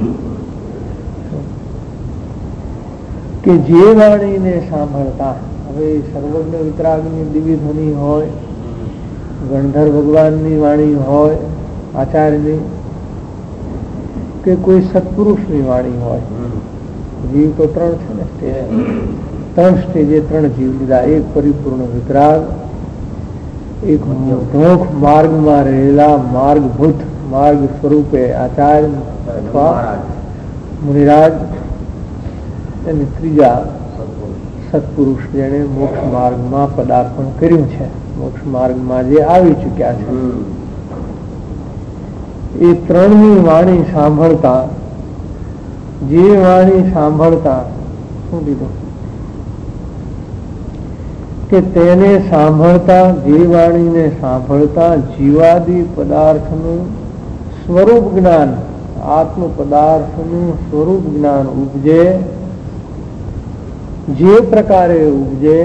કે જે વાણીને સાંભળતા, હવે સર્વજ્ઞ વિતરાગની દિવ્ય ધ્વનિ હોય, ગણધર ભગવાનની વાણી હોય, આચાર્યની કે કોઈ સત્પુરુષની વાણી હોય. જીવ તો ત્રણ છે ને સ્ટેજ, ત્રણ સ્ટેજે ત્રણ જીવ લીધા. એક પરિપૂર્ણ વિતરાગ, એક મોક્ષ માર્ગમાં રહેલા માર્ગભૂત માર્ગ સ્વરૂપે આચાર્ય અથવા મુનિરાજ, અને ત્રીજા સત્પુરુષ જેને મોક્ષ માર્ગમાં પદાર્પણ કર્યું છે, મોક્ષ માર્ગમાં જે આવી ચૂક્યા છે. એ ત્રણની વાણી સાંભળતા, જે વાણી સાંભળતા શું કીધું કે તેને સાંભળતા, જે વાણીને સાંભળતા જીવાદી પદાર્થનું સ્વરૂપ જ્ઞાન, આત્મ પદાર્થનું સ્વરૂપ જ્ઞાન ઉપજે. જે પ્રકારે ઉપજે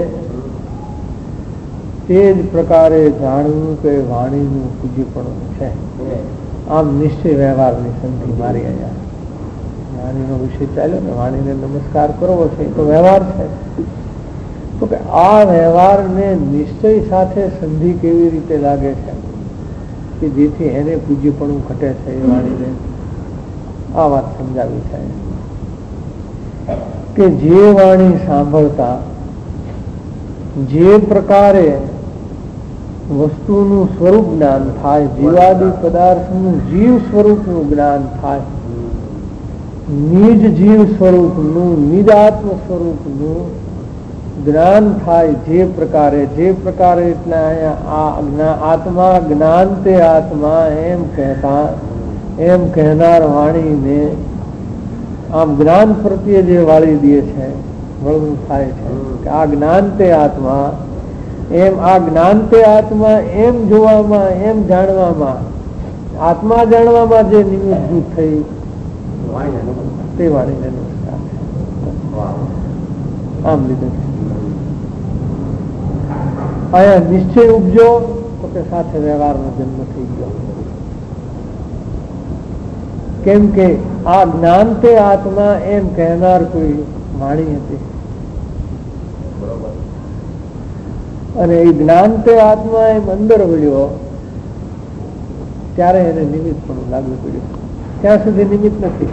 તે જ પ્રકારે જાણવું કે વાણીનું પૂજ્યપણું છે. આમ નિશ્ચય વ્યવહારની સંધિ મારી અહીંયા વાણીનો વિષય ચાલ્યો ને, વાણીને નમસ્કાર કરવો છે તો વ્યવહાર છે. તો કે આ વ્યવહારને નિશ્ચય સાથે સંધિ કેવી રીતે લાગે છે કે જેથી એને પૂજ્યપણું ઘટે છે એ વાણીને આ વાત સમજાવી છે કે જે વાણી સાંભળતા જે પ્રકારે વસ્તુનું સ્વરૂપ જ્ઞાન થાય, જીવાદી પદાર્થનું જીવ સ્વરૂપનું જ્ઞાન થાય, નિજ જીવ સ્વરૂપનું નિજાત્મ સ્વરૂપનું જ્ઞાન થાય, જે પ્રકારે એટલે અહીંયા આત્મા જ્ઞાન તે આત્મા એમ કહેનાર વાણીને આમ જ્ઞાન પ્રત્યે જે વાળી દે છે વળવું થાય છે કે આ જ્ઞાન તે આત્મા એમ જોવામાં, એમ જાણવામાં, આત્મા જાણવામાં જે નિમિત્તભૂત થઈ તે વાણીને નમસ્કાર આમ લીધે અહીંયા નિશ્ચય ઉપજો તો કે સાથે વ્યવહારનો જન્મ થઈ ગયો. કેમ કે આ જ્ઞાન તે આત્મા એમ કહેનાર કોઈ વાણી હતી અને એ જ્ઞાન તે આત્મા એમ અંદર વળ્યો ત્યારે એને નિમિત્ત પણ લાગવું પડ્યું. ત્યાં સુધી નિમિત્ત નથી.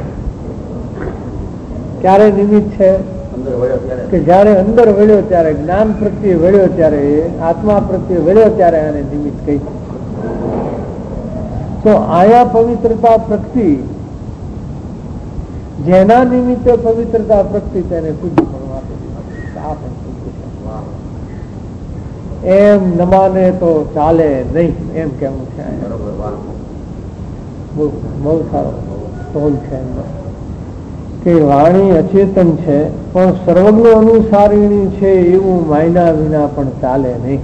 ક્યારે નિમિત્ત છે કે જયારે અંદર વળ્યો ત્યારે, જ્ઞાન પ્રત્યે વળ્યો ત્યારે, આત્મા પ્રત્યે વળ્યો ત્યારે એને નિમિત્ત કહી. તો આયા પવિત્રતા પ્રગતિ, જેના નિમિત્તે પવિત્રતા પ્રગતિ તેને પૂજ્ય પણ આપી દીધું. આ પણ પૂજ્ય છે. એમ ન માને તો ચાલે નહીં એમ કેવું છે. બહુ સારો ટોલ છે એમનો કે વાણી અચેતન છે પણ સર્વજ્ઞ અનુસારીણી છે એવું માયના વિના પણ ચાલે નહીં.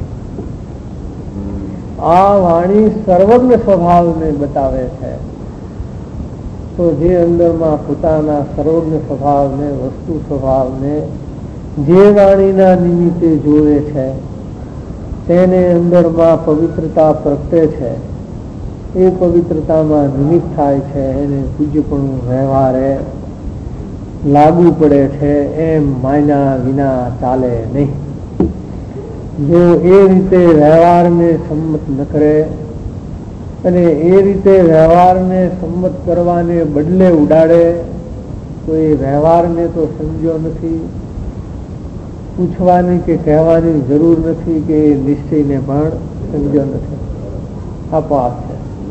આ વાણી સર્વજ્ઞ સ્વભાવને બતાવે છે. તો જે અંદરમાં પોતાના સર્વજ્ઞ સ્વભાવને, વસ્તુ સ્વભાવને જે વાણીના નિમિત્તે જોવે છે તેને અંદરમાં પવિત્રતા પ્રગટે છે. એ પવિત્રતામાં નિમિત્ત થાય છે, એને પૂજ્યપણું વ્યવહારે લાગુ પડે છે. એમ માયના વિના ચાલે નહીં. જો એ રીતે વ્યવહારને સંમત ન કરે અને એ રીતે વ્યવહારને સંમત કરવાને બદલે ઉડાડે તો એ વ્યવહારને તો સમજ્યો નથી, પૂછવાની કે કહેવાની જરૂર નથી, કે એ નિશ્ચયને પણ સમજ્યો નથી. આ પાપ છે.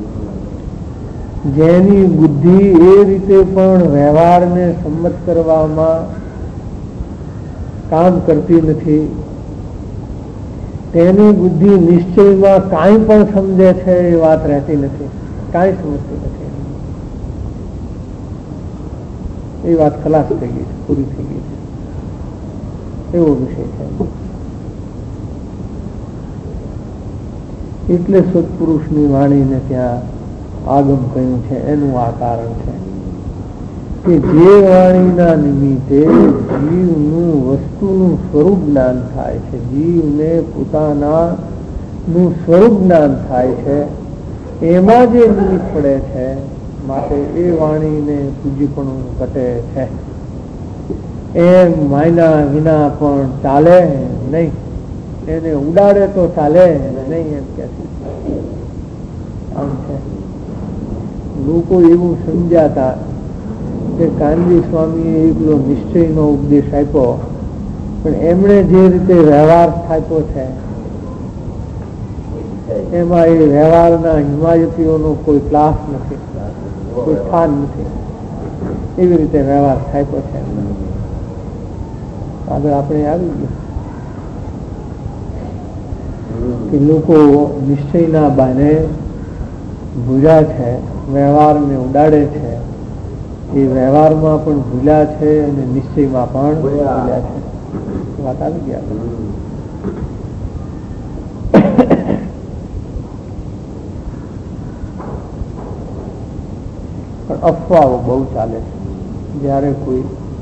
જેની બુદ્ધિ એ રીતે પણ વ્યવહારને સંમત કરવામાં કામ કરતી નથી, તેની બુદ્ધિ નિશ્ચયમાં કાંઈ પણ સમજે છે એ વાત રહેતી નથી, કાંઈ સમજતી નથી. એ વાત ખલાસ થઈ ગઈ છે, પૂરી થઈ ગઈ છે. એવો વિષય છે. એટલે સત્પુરુષની વાણીને ત્યાં આગમ કહ્યું છે. એનું આ કારણ છે કે જે વાણીના નિમિત્તે જીવનું વસ્તુનું સ્વરૂપ જ્ઞાન થાય છે, જીવને પોતાના નું સ્વરૂપ જ્ઞાન થાય છે, એમાં જે નિમિત્ત પડે છે માટે એ વાણીને પૂજ્યપણું ઘટે છે. એમ માયના વિના પણ ચાલે નહીં. એને ઉડાડે તો ચાલે નહીં એમ કે આમ છે. લોકો એવું સમજાતા કે કાનજી સ્વામીએ એકલો નિશ્ચયનો ઉપદેશ આપ્યો, પણ એમણે જે રીતે વ્યવહાર થાપ્યો છે એમાં એ વ્યવહારના હિમાયતીઓનો કોઈ ક્લાસ નથી, કોઈ સ્થાન નથી. એવી રીતે વ્યવહાર થાપ્યો છે. આગળ આપણે આવી ગયું કે લોકો નિશ્ચયના બાને ભૂલ્યા છે, વ્યવહારને ઉડાડે છે. એ વ્યવહારમાં પણ ભૂલ્યા છે અને નિશ્ચયમાં પણ ભૂલ્યા છે. વાત આવી ગયા. પણ અફવાઓ બહુ ચાલે છે. જયારે કોઈ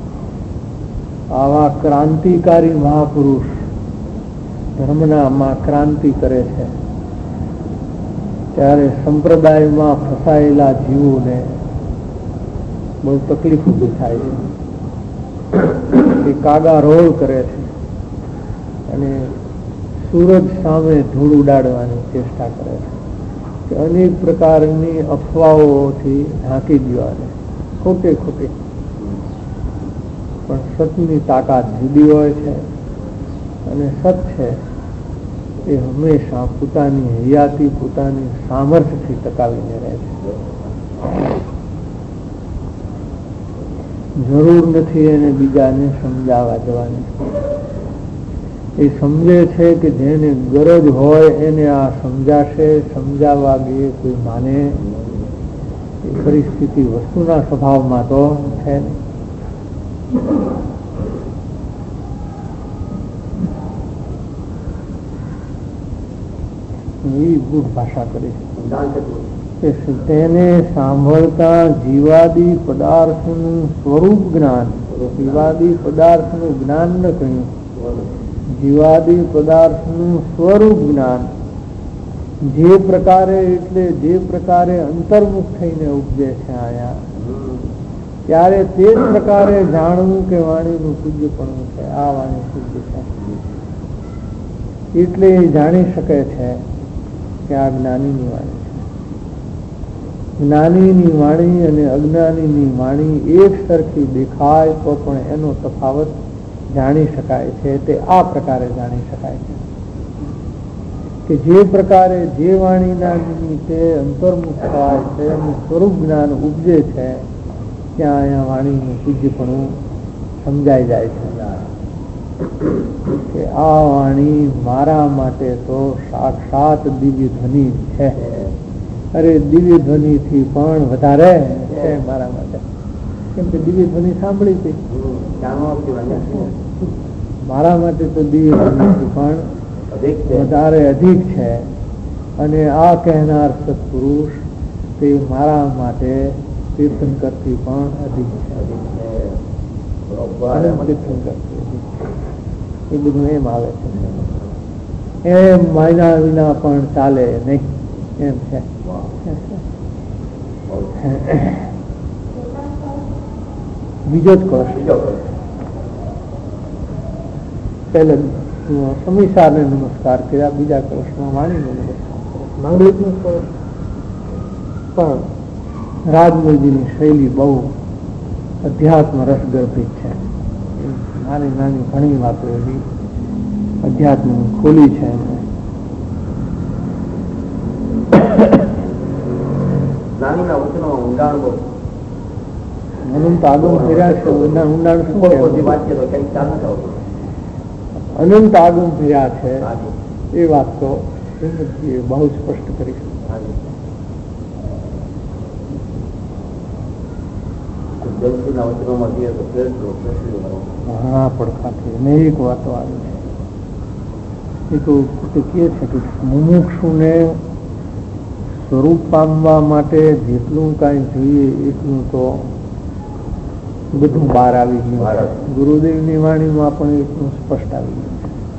આવા ક્રાંતિકારી મહાપુરુષ ધર્મનામાં ક્રાંતિ કરે છે ત્યારે સંપ્રદાયમાં ફસાયેલા જીવોને બહુ તકલીફ ઊભી થાય છે. એ કાગા રોળ કરે છે અને સૂરજ સામે ધૂળ ઉડાડવાની ચેષ્ટા કરે છે. કે અનેક પ્રકારની અફવાઓથી ઢાંકી દેવાને ખોટે ખોટે. પણ સતની તાકાત જુદી હોય છે અને સત છે એ હંમેશા પોતાની હયાતી પોતાની સામર્થ્યથી ટકાવીને રહે છે. જરૂર નથી એને બીજાને સમજાવવા જવાની. એ સમજે છે કે જેને ગરજ હોય એને આ સમજાશે. સમજાવવા ગયે કોઈ માને એ પરિસ્થિતિ વસ્તુના સ્વભાવમાં તો છે નહીં. એ ગુઢ ભાષા કરી છે. તેને સાંભળતા જીવાદી પદાર્થનું સ્વરૂપ જ્ઞાન, જીવાદી પદાર્થનું જ્ઞાન ન કહ્યું, જીવાદી પદાર્થનું સ્વરૂપ જ્ઞાન જે પ્રકારે એટલે જે પ્રકારે અંતર્મુખ થઈને ઉપજે છે આયા, ત્યારે તે જ પ્રકારે જાણવું કે વાણીનું પૂજ્યપણું છે. આ વાણી પૂજ્ય છે એટલે એ જાણી શકે છે કે આ જ્ઞાનીની વાણી છે. જ્ઞાનીની વાણી અને અજ્ઞાનીની વાણી એક સરખી દેખાય તો પણ એનો તફાવત જાણી શકાય છે. તે આ પ્રકારે જાણી શકાય છે કે જે પ્રકારે જે વાણીના નિમિત્તે અંતર્મુખ થાય છે એનું સ્વરૂપ જ્ઞાન ઉપજે છે ત્યાં અહીંયા વાણીનું પૂજ્યપણું સમજાઈ જાય છે કે આ વાણી મારા માટે તો સાક્ષાત દિવ્ય ધ્વનિ છે. અરે દિવ્ય ધ્વનિ થી પણ વધારે છે મારા માટે. કેમ કે દિવ્ય ધ્વનિ સાંભળી હતી. મારા માટે તો દિવ્ય ધ્વનિ થી પણ વધારે અધિક છે. અને આ કહેનાર સત્પુરુષ તે મારા માટે તીર્થંકર થી પણ અધિક છે. એ બધું એમ આવે છે. એમ માયના વિના પણ ચાલે નહીં એમ છે. બીજો જ કળશ પહેલા સમીસારને નમસ્કાર કર્યા, બીજા કળશમાં વાણીને નમસ્કાર કર્યા. માંગલિકનો કળશ પણ રાજમલજીની શૈલી બહુ અધ્યાત્મ રસગર્ભિત છે. નાની નાની ઘણી વાતો એવી અધ્યાત્મ ખોલી છે એમને. અનંત આગમ ફેર્યા છે. ઊંડાણ શું અનંત આગમ ફેર્યા છે એ વાત તો બહુ સ્પષ્ટ કરી છે. ઘણા પડખાથી અનેક વાતો આવી છે. એ તો કહે છે કે મુમુક્ષુને સ્વરૂપ પામવા માટે જેટલું કાંઈ જોઈએ એટલું તો બધું બહાર આવી ગયું. ગુરુદેવની વાણીમાં પણ એટલું સ્પષ્ટ આવી ગયું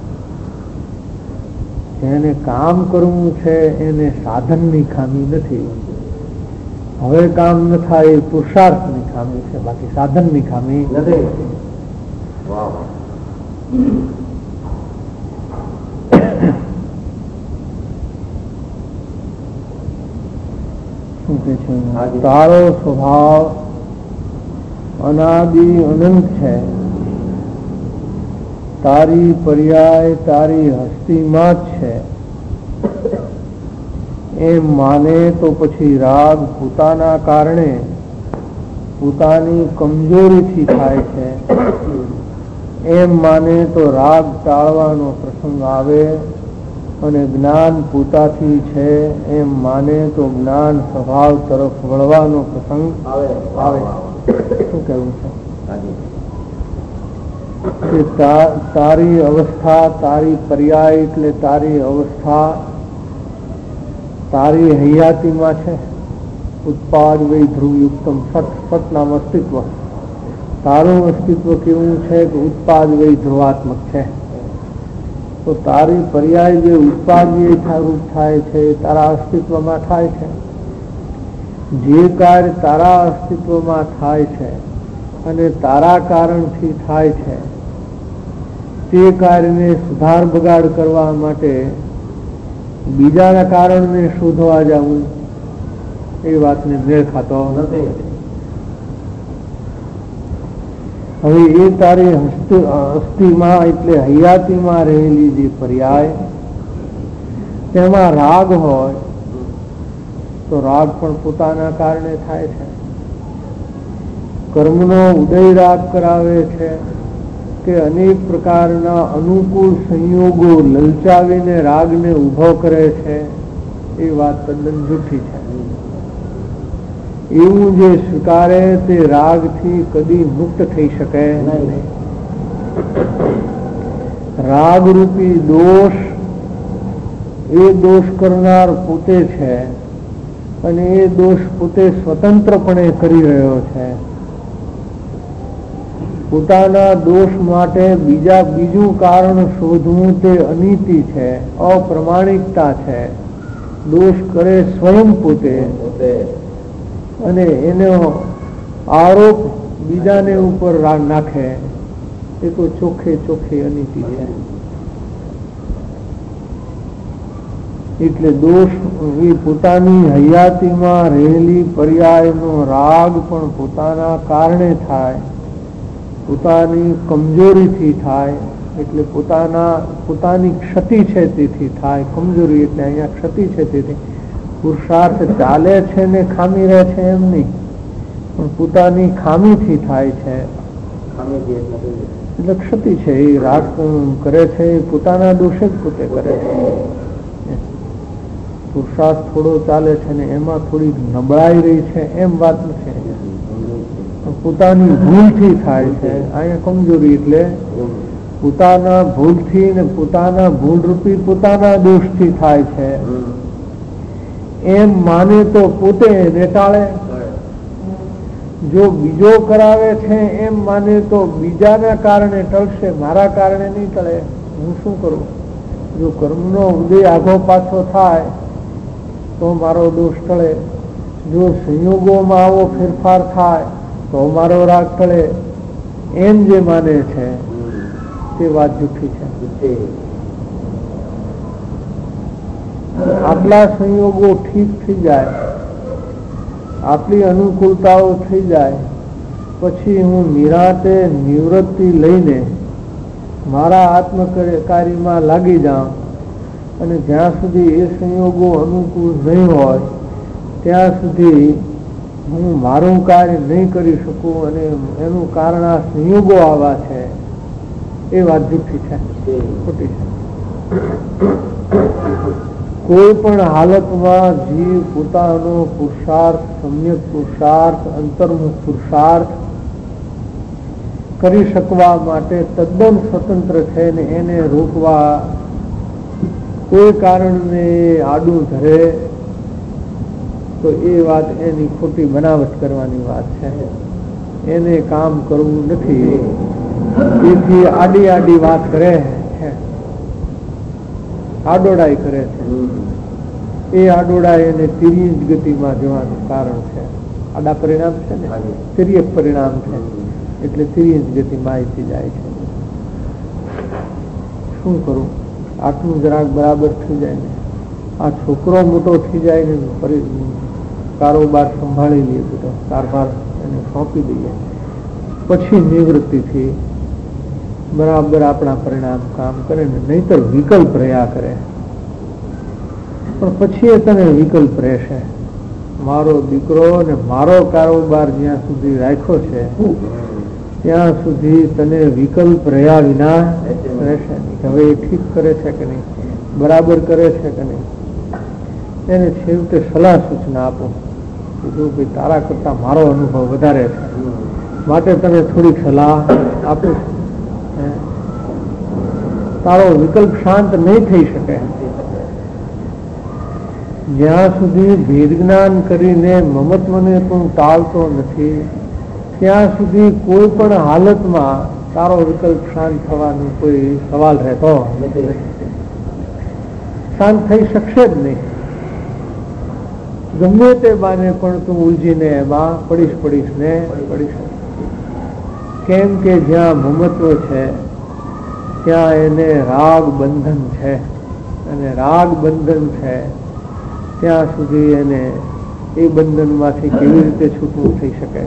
છે. જેને કામ કરવું છે એને સાધનની ખામી નથી. હવે કામ ન થાય એ પુરુષાર્થની ખામી છે, બાકી સાધનની ખામી નથી. શું કે છે? તારો સ્વભાવ અનાદિ અનંત છે. તારી પર્યાય તારી હસ્તીમાં જ છે એમ માને તો પછી રાગ પોતાના કારણે પોતાની કમજોરીથી થાય છે. એમ માને તો રાગ ટાળવાનો પ્રસંગ આવે અને જ્ઞાન પોતાથી છે એમ માને તો જ્ઞાન સ્વભાવ તરફ વળવાનો પ્રસંગ આવે. શું કહેવું છે કે તારી અવસ્થા તારી પર્યાય એટલે તારી અવસ્થા તારી હયાતીમાં છે. ઉત્પાદ વૈ ધ્રુવયુક્તમ સત સતનામ અસ્તિત્વ. તારું અસ્તિત્વ કેવું છે કે ઉત્પાદ વૈ ધ્રુવાત્મક છે. તો તારી પર્યાય જે ઉત્પાદીય રૂપ થાય છે તારા અસ્તિત્વમાં થાય છે. જે કાર્ય તારા અસ્તિત્વમાં થાય છે અને તારા કારણથી થાય છે તે કાર્યને સુધાર બગાડ કરવા માટે બીજાના કારણને શોધવા જવું એ વાતને મેળ ખાતો નથી. હવે એ તારી અસ્થિમાં એટલે હયાતીમાં રહેલી જે પર્યાય તેમાં રાગ હોય તો રાગ પણ પોતાના કારણે થાય છે. કર્મનો ઉદય રાગ કરાવે છે કે અનેક પ્રકારના અનુકૂળ સંયોગો લલચાવીને રાગને ઉભો કરે છે એ વાત તદ્દન જૂઠી છે. એવું જે સ્વીકારે તે રાગથી કદી મુક્ત થઈ શકે નહીં. રાગરૂપી દોષ એ દોષ કરનાર પોતે છે અને એ દોષ પોતે સ્વતંત્રપણે કરી રહ્યો છે. પોતાના દોષ માટે બીજું કારણ શોધવું તે અનીતિ છે, અપ્રમાણિકતા છે. દોષ કરે સ્વયં પોતે અને એનો આરોપ બીજાને ઉપર નાખે એ તો ચોખ્ખી અનીતિ છે. એટલે દોષ એ પોતાની હયાતીમાં રહેલી પર્યાયનો રાગ પણ પોતાના કારણે થાય, પોતાની કમજોરીથી થાય. એટલે પોતાની ક્ષતિ છે તેથી થાય. કમજોરી એટલે અહીંયા ક્ષતિ છે તેથી. પુરુષાર્થ ચાલે છે ને ખામી રહે છે એમ નહીં, પણ પોતાની ખામીથી થાય છે એટલે ક્ષતિ છે. એ રાગ કરે છે એ પોતાના દોષે જ પોતે કરે છે. પુરુષાર્થ થોડો ચાલે છે ને એમાં થોડી નબળાઈ રહી છે એમ વાત નથી, પોતાની ભૂલથી થાય છે. અહીંયા કમજોરી એટલે પોતાના ભૂલથી ને પોતાના ભૂલરૂપી પોતાના દોષથી થાય છે એમ માને તો પોતે એને ટાળે. જો બીજો કરાવે છે એમ માને તો બીજાના કારણે ટળશે, મારા કારણે નહીં ટળે. હું શું કરું? જો કર્મનો ઉદય આગો પાછો થાય તો મારો દોષ ટળે. જો સંયોગોમાં આવો ફેરફાર થાય તો મારો રાગ ટળે. એમ જે માને છે તે વાત જૂઠી છે. આટલા સંયોગો ઠીક થઈ જાય, આટલી અનુકૂળતાઓ થઈ જાય પછી હું નિરાંતે નિવૃત્તિ લઈને મારા આત્મકાર્યમાં લાગી જાઉં અને જ્યાં સુધી એ સંયોગો અનુકૂળ નહીં હોય ત્યાં સુધી હું મારું કાર્ય નહીં કરી શકું અને એનું કારણ આ સંયોગો આવા છે એ વાત જૂઠી છે, ખોટી છે. કોઈ પણ હાલતમાં જીવ પોતાનો પુરુષાર્થ, સમ્યક પુરુષાર્થ, અંતર્મુખ પુરુષાર્થ કરી શકવા માટે તદ્દન સ્વતંત્ર છે ને એને રોકવા કોઈ કારણને આડું ધરે તો એ વાત એની ખોટી બનાવટ કરવાની વાત છે. એને કામ કરવું નથી તેથી આડી વાત કરે છે, આડોડાઈ કરે છે. એ આડોડાઈ એને તિર્યક ગતિમાં જવાનું કારણ છે. આડા પરિણામ છે ને, તિર્યક પરિણામ છે એટલે તિર્યક ગતિમાં આવી જાય છે. શું કરું? આટલું જરાક બરાબર થઈ જાય ને, આ છોકરો મોટો થઈ જાય ને, કારોબાર સંભાળી લઈએ, બધો કારભાર એને સોંપી દઈએ, પછી નિવૃત્તિથી બરાબર આપણા પરિણામ કામ કરે ને. નહીતર વિકલ્પ રહ્યા કરે, પણ પછી એ તને વિકલ્પ રહેશે. મારો દીકરો ને મારો કારોબાર જ્યાં સુધી રાખ્યો છે ત્યાં સુધી તને વિકલ્પ રહ્યા વિના રહેશે નહીં. હવે એ ઠીક કરે છે કે નહીં, બરાબર કરે છે કે નહીં, એને છેવટે સલાહ સૂચના આપો કે જો ભાઈ તારા કરતા મારો અનુભવ વધારે છે માટે તને થોડીક સલાહ આપું છું. તારો વિકલ્પ શાંત નહીં થઈ શકે જ્યાં સુધી ભેદ જ્ઞાન કરીને મમત્વને તું ટાળતો નથી ત્યાં સુધી કોઈ પણ હાલતમાં તારો વિકલ્પ શાંત થવાનો કોઈ સવાલ રહેતો નથી. શાંત થઈ શકશે જ નહીં. ગમે તે બાને પણ તું ઉલજીને એમાં પડીશ ને પડીશ. કેમ કે જ્યાં મમત્વ છે ત્યાં એને રાગ બંધન છે. અને રાગ બંધન છે ત્યાં સુધી એને એ બંધનમાંથી કેવી રીતે છૂટવું થઈ શકે?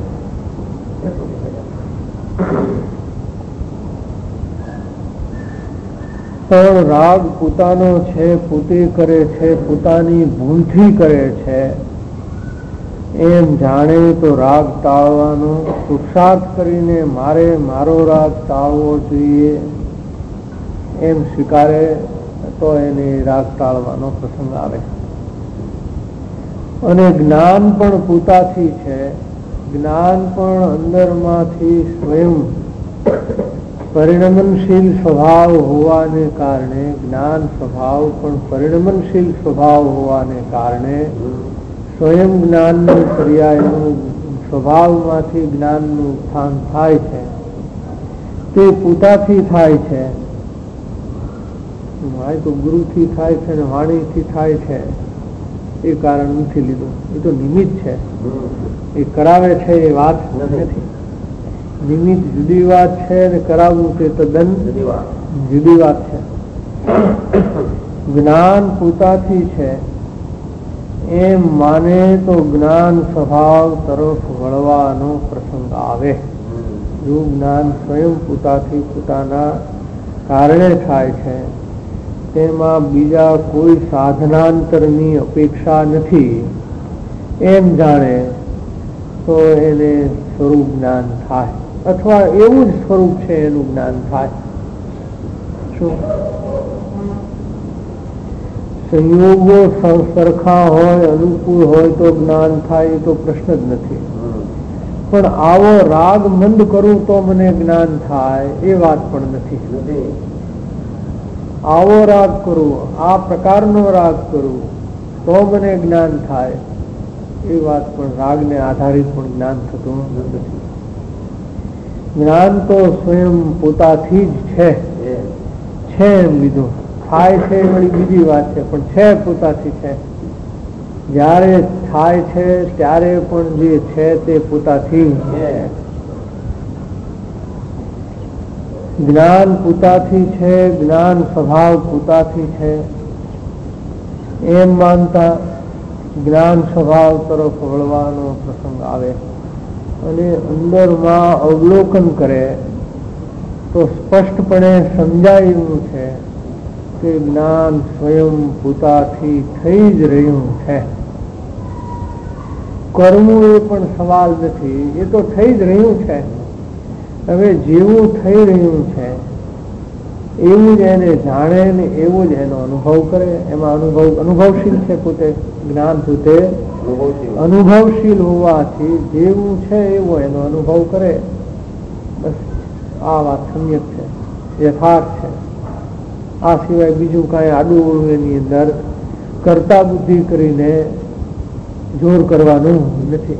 પણ રાગ પોતાનો છે, પોતે કરે છે, પોતાની ભૂલથી કરે છે એમ જાણે તો રાગ ટાળવાનો પુરુષાર્થ કરીને મારો રાગ ટાળવો જોઈએ એમ સ્વીકારે તો એને રાગ ટાળવાનો પ્રસંગ આવે. અને જ્ઞાન પણ પોતાથી છે, જ્ઞાન પણ અંદરમાંથી સ્વયં પરિણમનશીલ સ્વભાવ હોવાને કારણે, જ્ઞાન સ્વભાવ પણ પરિણમનશીલ સ્વભાવ હોવાને કારણે સ્વયં જ્ઞાનનું પર્યાયનું સ્વભાવમાંથી જ્ઞાનનું ઉત્થાન થાય છે. તે પોતાથી થાય છે. તો ગુરુથી થાય છે ને વાણીથી થાય છે એ કારણ નથી લીધું. એ તો નિમિત્ત છે, એ કરાવે છે એ વાત નથી. નિમિત્ત જુદી વાત છે અને કરાવવું તે તદ્દન જુદી વાત છે. જ્ઞાન પોતાથી છે એમ માને તો જ્ઞાન સ્વભાવ તરફ વળવાનો પ્રસંગ આવે. જો જ્ઞાન સ્વયં પોતાથી પોતાના કારણે થાય છે, તેમાં બીજા કોઈ સાધનાંતરની અપેક્ષા નથી એમ જાણે તો એને સ્વરૂપ જ્ઞાન થાય, અથવા એવું જ સ્વરૂપ છે એનું જ્ઞાન થાય. શું સંયોગો સરખા હોય, અનુકૂળ હોય તો જ્ઞાન થાય એ તો પ્રશ્ન જ નથી. પણ આવો રાગ મંદ કરું તો મને જ્ઞાન થાય એ વાત પણ નથી. આવો રાગ કરું, આ પ્રકારનો રાગ કરું તો મને જ્ઞાન થાય એ વાત પણ, રાગને આધારિત પણ જ્ઞાન થતું નથી. જ્ઞાન તો સ્વયં પોતાથી જ છે એમ લીધું. થાય છે વળી બીજી વાત છે, પણ છે પોતાથી છે. જ્યારે થાય છે ત્યારે પણ જે છે તે પોતાથી છે. જ્ઞાન પોતાથી છે, જ્ઞાન સ્વભાવ પોતાથી છે એમ માનતા જ્ઞાન સ્વભાવ તરફ વળવાનો પ્રસંગ આવે અને અંદરમાં અવલોકન કરે તો સ્પષ્ટપણે સમજાય એવું છે કે જ્ઞાન સ્વયં પોતાથી થઈ જ રહ્યું છે. કરવું એ પણ સવાલ નથી, એ તો થઈ જ રહ્યું છે. હવે જેવું થઈ રહ્યું છે એવું જ એને જાણે ને એવું જ એનો અનુભવ કરે. એમાં અનુભવશીલ છે પોતે, જ્ઞાન પોતે અનુભવશીલ હોવાથી જેવું છે એવો એનો અનુભવ કરે. બસ આ વાત સમ્યક છે, યથાર્થ છે. આ સિવાય બીજું કાંઈ આડું એની અંદર કરતા બુદ્ધિ કરીને જોર કરવાનું નથી.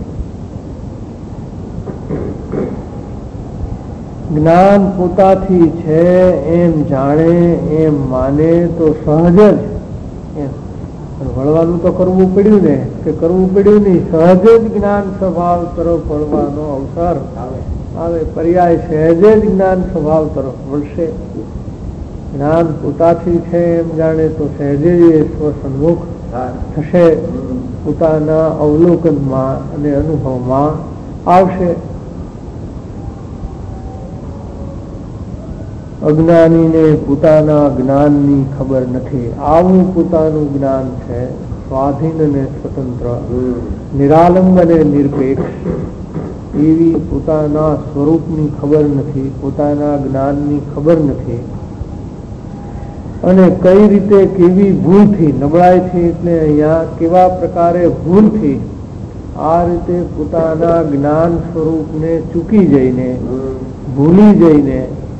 જ્ઞાન પોતાથી છે એમ જાણે એમ માને તો સહજ જ વળવાનું તો કરવું પડ્યું ને, કે કરવું પડ્યું નહીં, સહજ જ જ્ઞાન સ્વભાવ તરફ વળવાનો અવસર આવે. પર્યાય સહેજ જ જ્ઞાન સ્વભાવ તરફ વળશે. જ્ઞાન પોતાથી છે એમ જાણે તો સહેજે એ સ્વસન્મુખ થશે, પોતાના અવલોકનમાં અને અનુભવમાં આવશે. અજ્ઞાનીને પોતાના જ્ઞાનની ખબર નથી. આવું પોતાનું જ્ઞાન છે, સ્વાધીન અને સ્વતંત્ર, નિરાલંબ અને નિરપેક્ષ. એવી પોતાના સ્વરૂપની ખબર નથી, પોતાના જ્ઞાનની ખબર નથી. અને કઈ રીતે, કેવી ભૂલથી, નબળાઈથી, એટલે અહીંયા કેવા પ્રકારે ભૂલથી આ રીતે પોતાના જ્ઞાન સ્વરૂપને ચૂકી જઈને, ભૂલી જઈને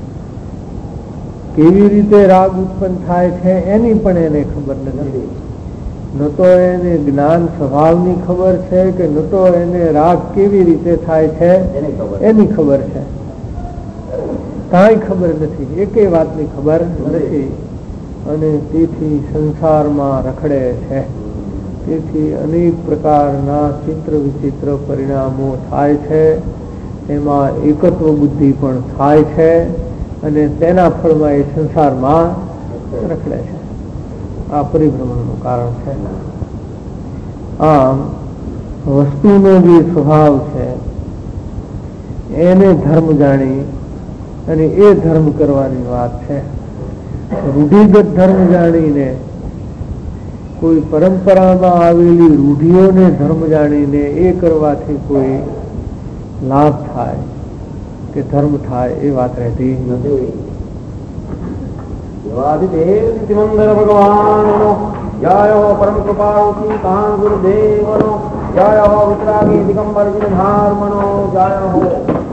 કેવી રીતે રાગ ઉત્પન્ન થાય છે એની પણ એને ખબર નથી. ન તો એને જ્ઞાન સ્વભાવની ખબર છે કે ન તો એને રાગ કેવી રીતે થાય છે એની ખબર છે. કાંઈ ખબર નથી, એકેય વાતની ખબર નથી. અને તેથી સંસારમાં રખડે છે. તેથી અનેક પ્રકારના ચિત્ર વિચિત્ર પરિણામો થાય છે. એમાં એકત્વ બુદ્ધિ પણ થાય છે અને તેના ફળમાં એ સંસારમાં રખડે છે. આ પરિભ્રમણનું કારણ છે. આમ વસ્તુનો જે સ્વભાવ છે એને ધર્મ જાણી અને એ ધર્મ કરવાની વાત છે. રૂઢિગત ધર્મ જાણીને, કોઈ પરંપરામાં આવેલી રૂઢિઓને ધર્મ જાણીને એ કરવાથી કોઈ લાભ થાય કે ધર્મ થાય એ વાત રહેતી નથી. મંદર ભગવાનનો જય હો, પરમ કૃપાળુ કાન ગુરુદેવનો જય હો, વિતરાગી દિગંબર ધર્મનો જય હો.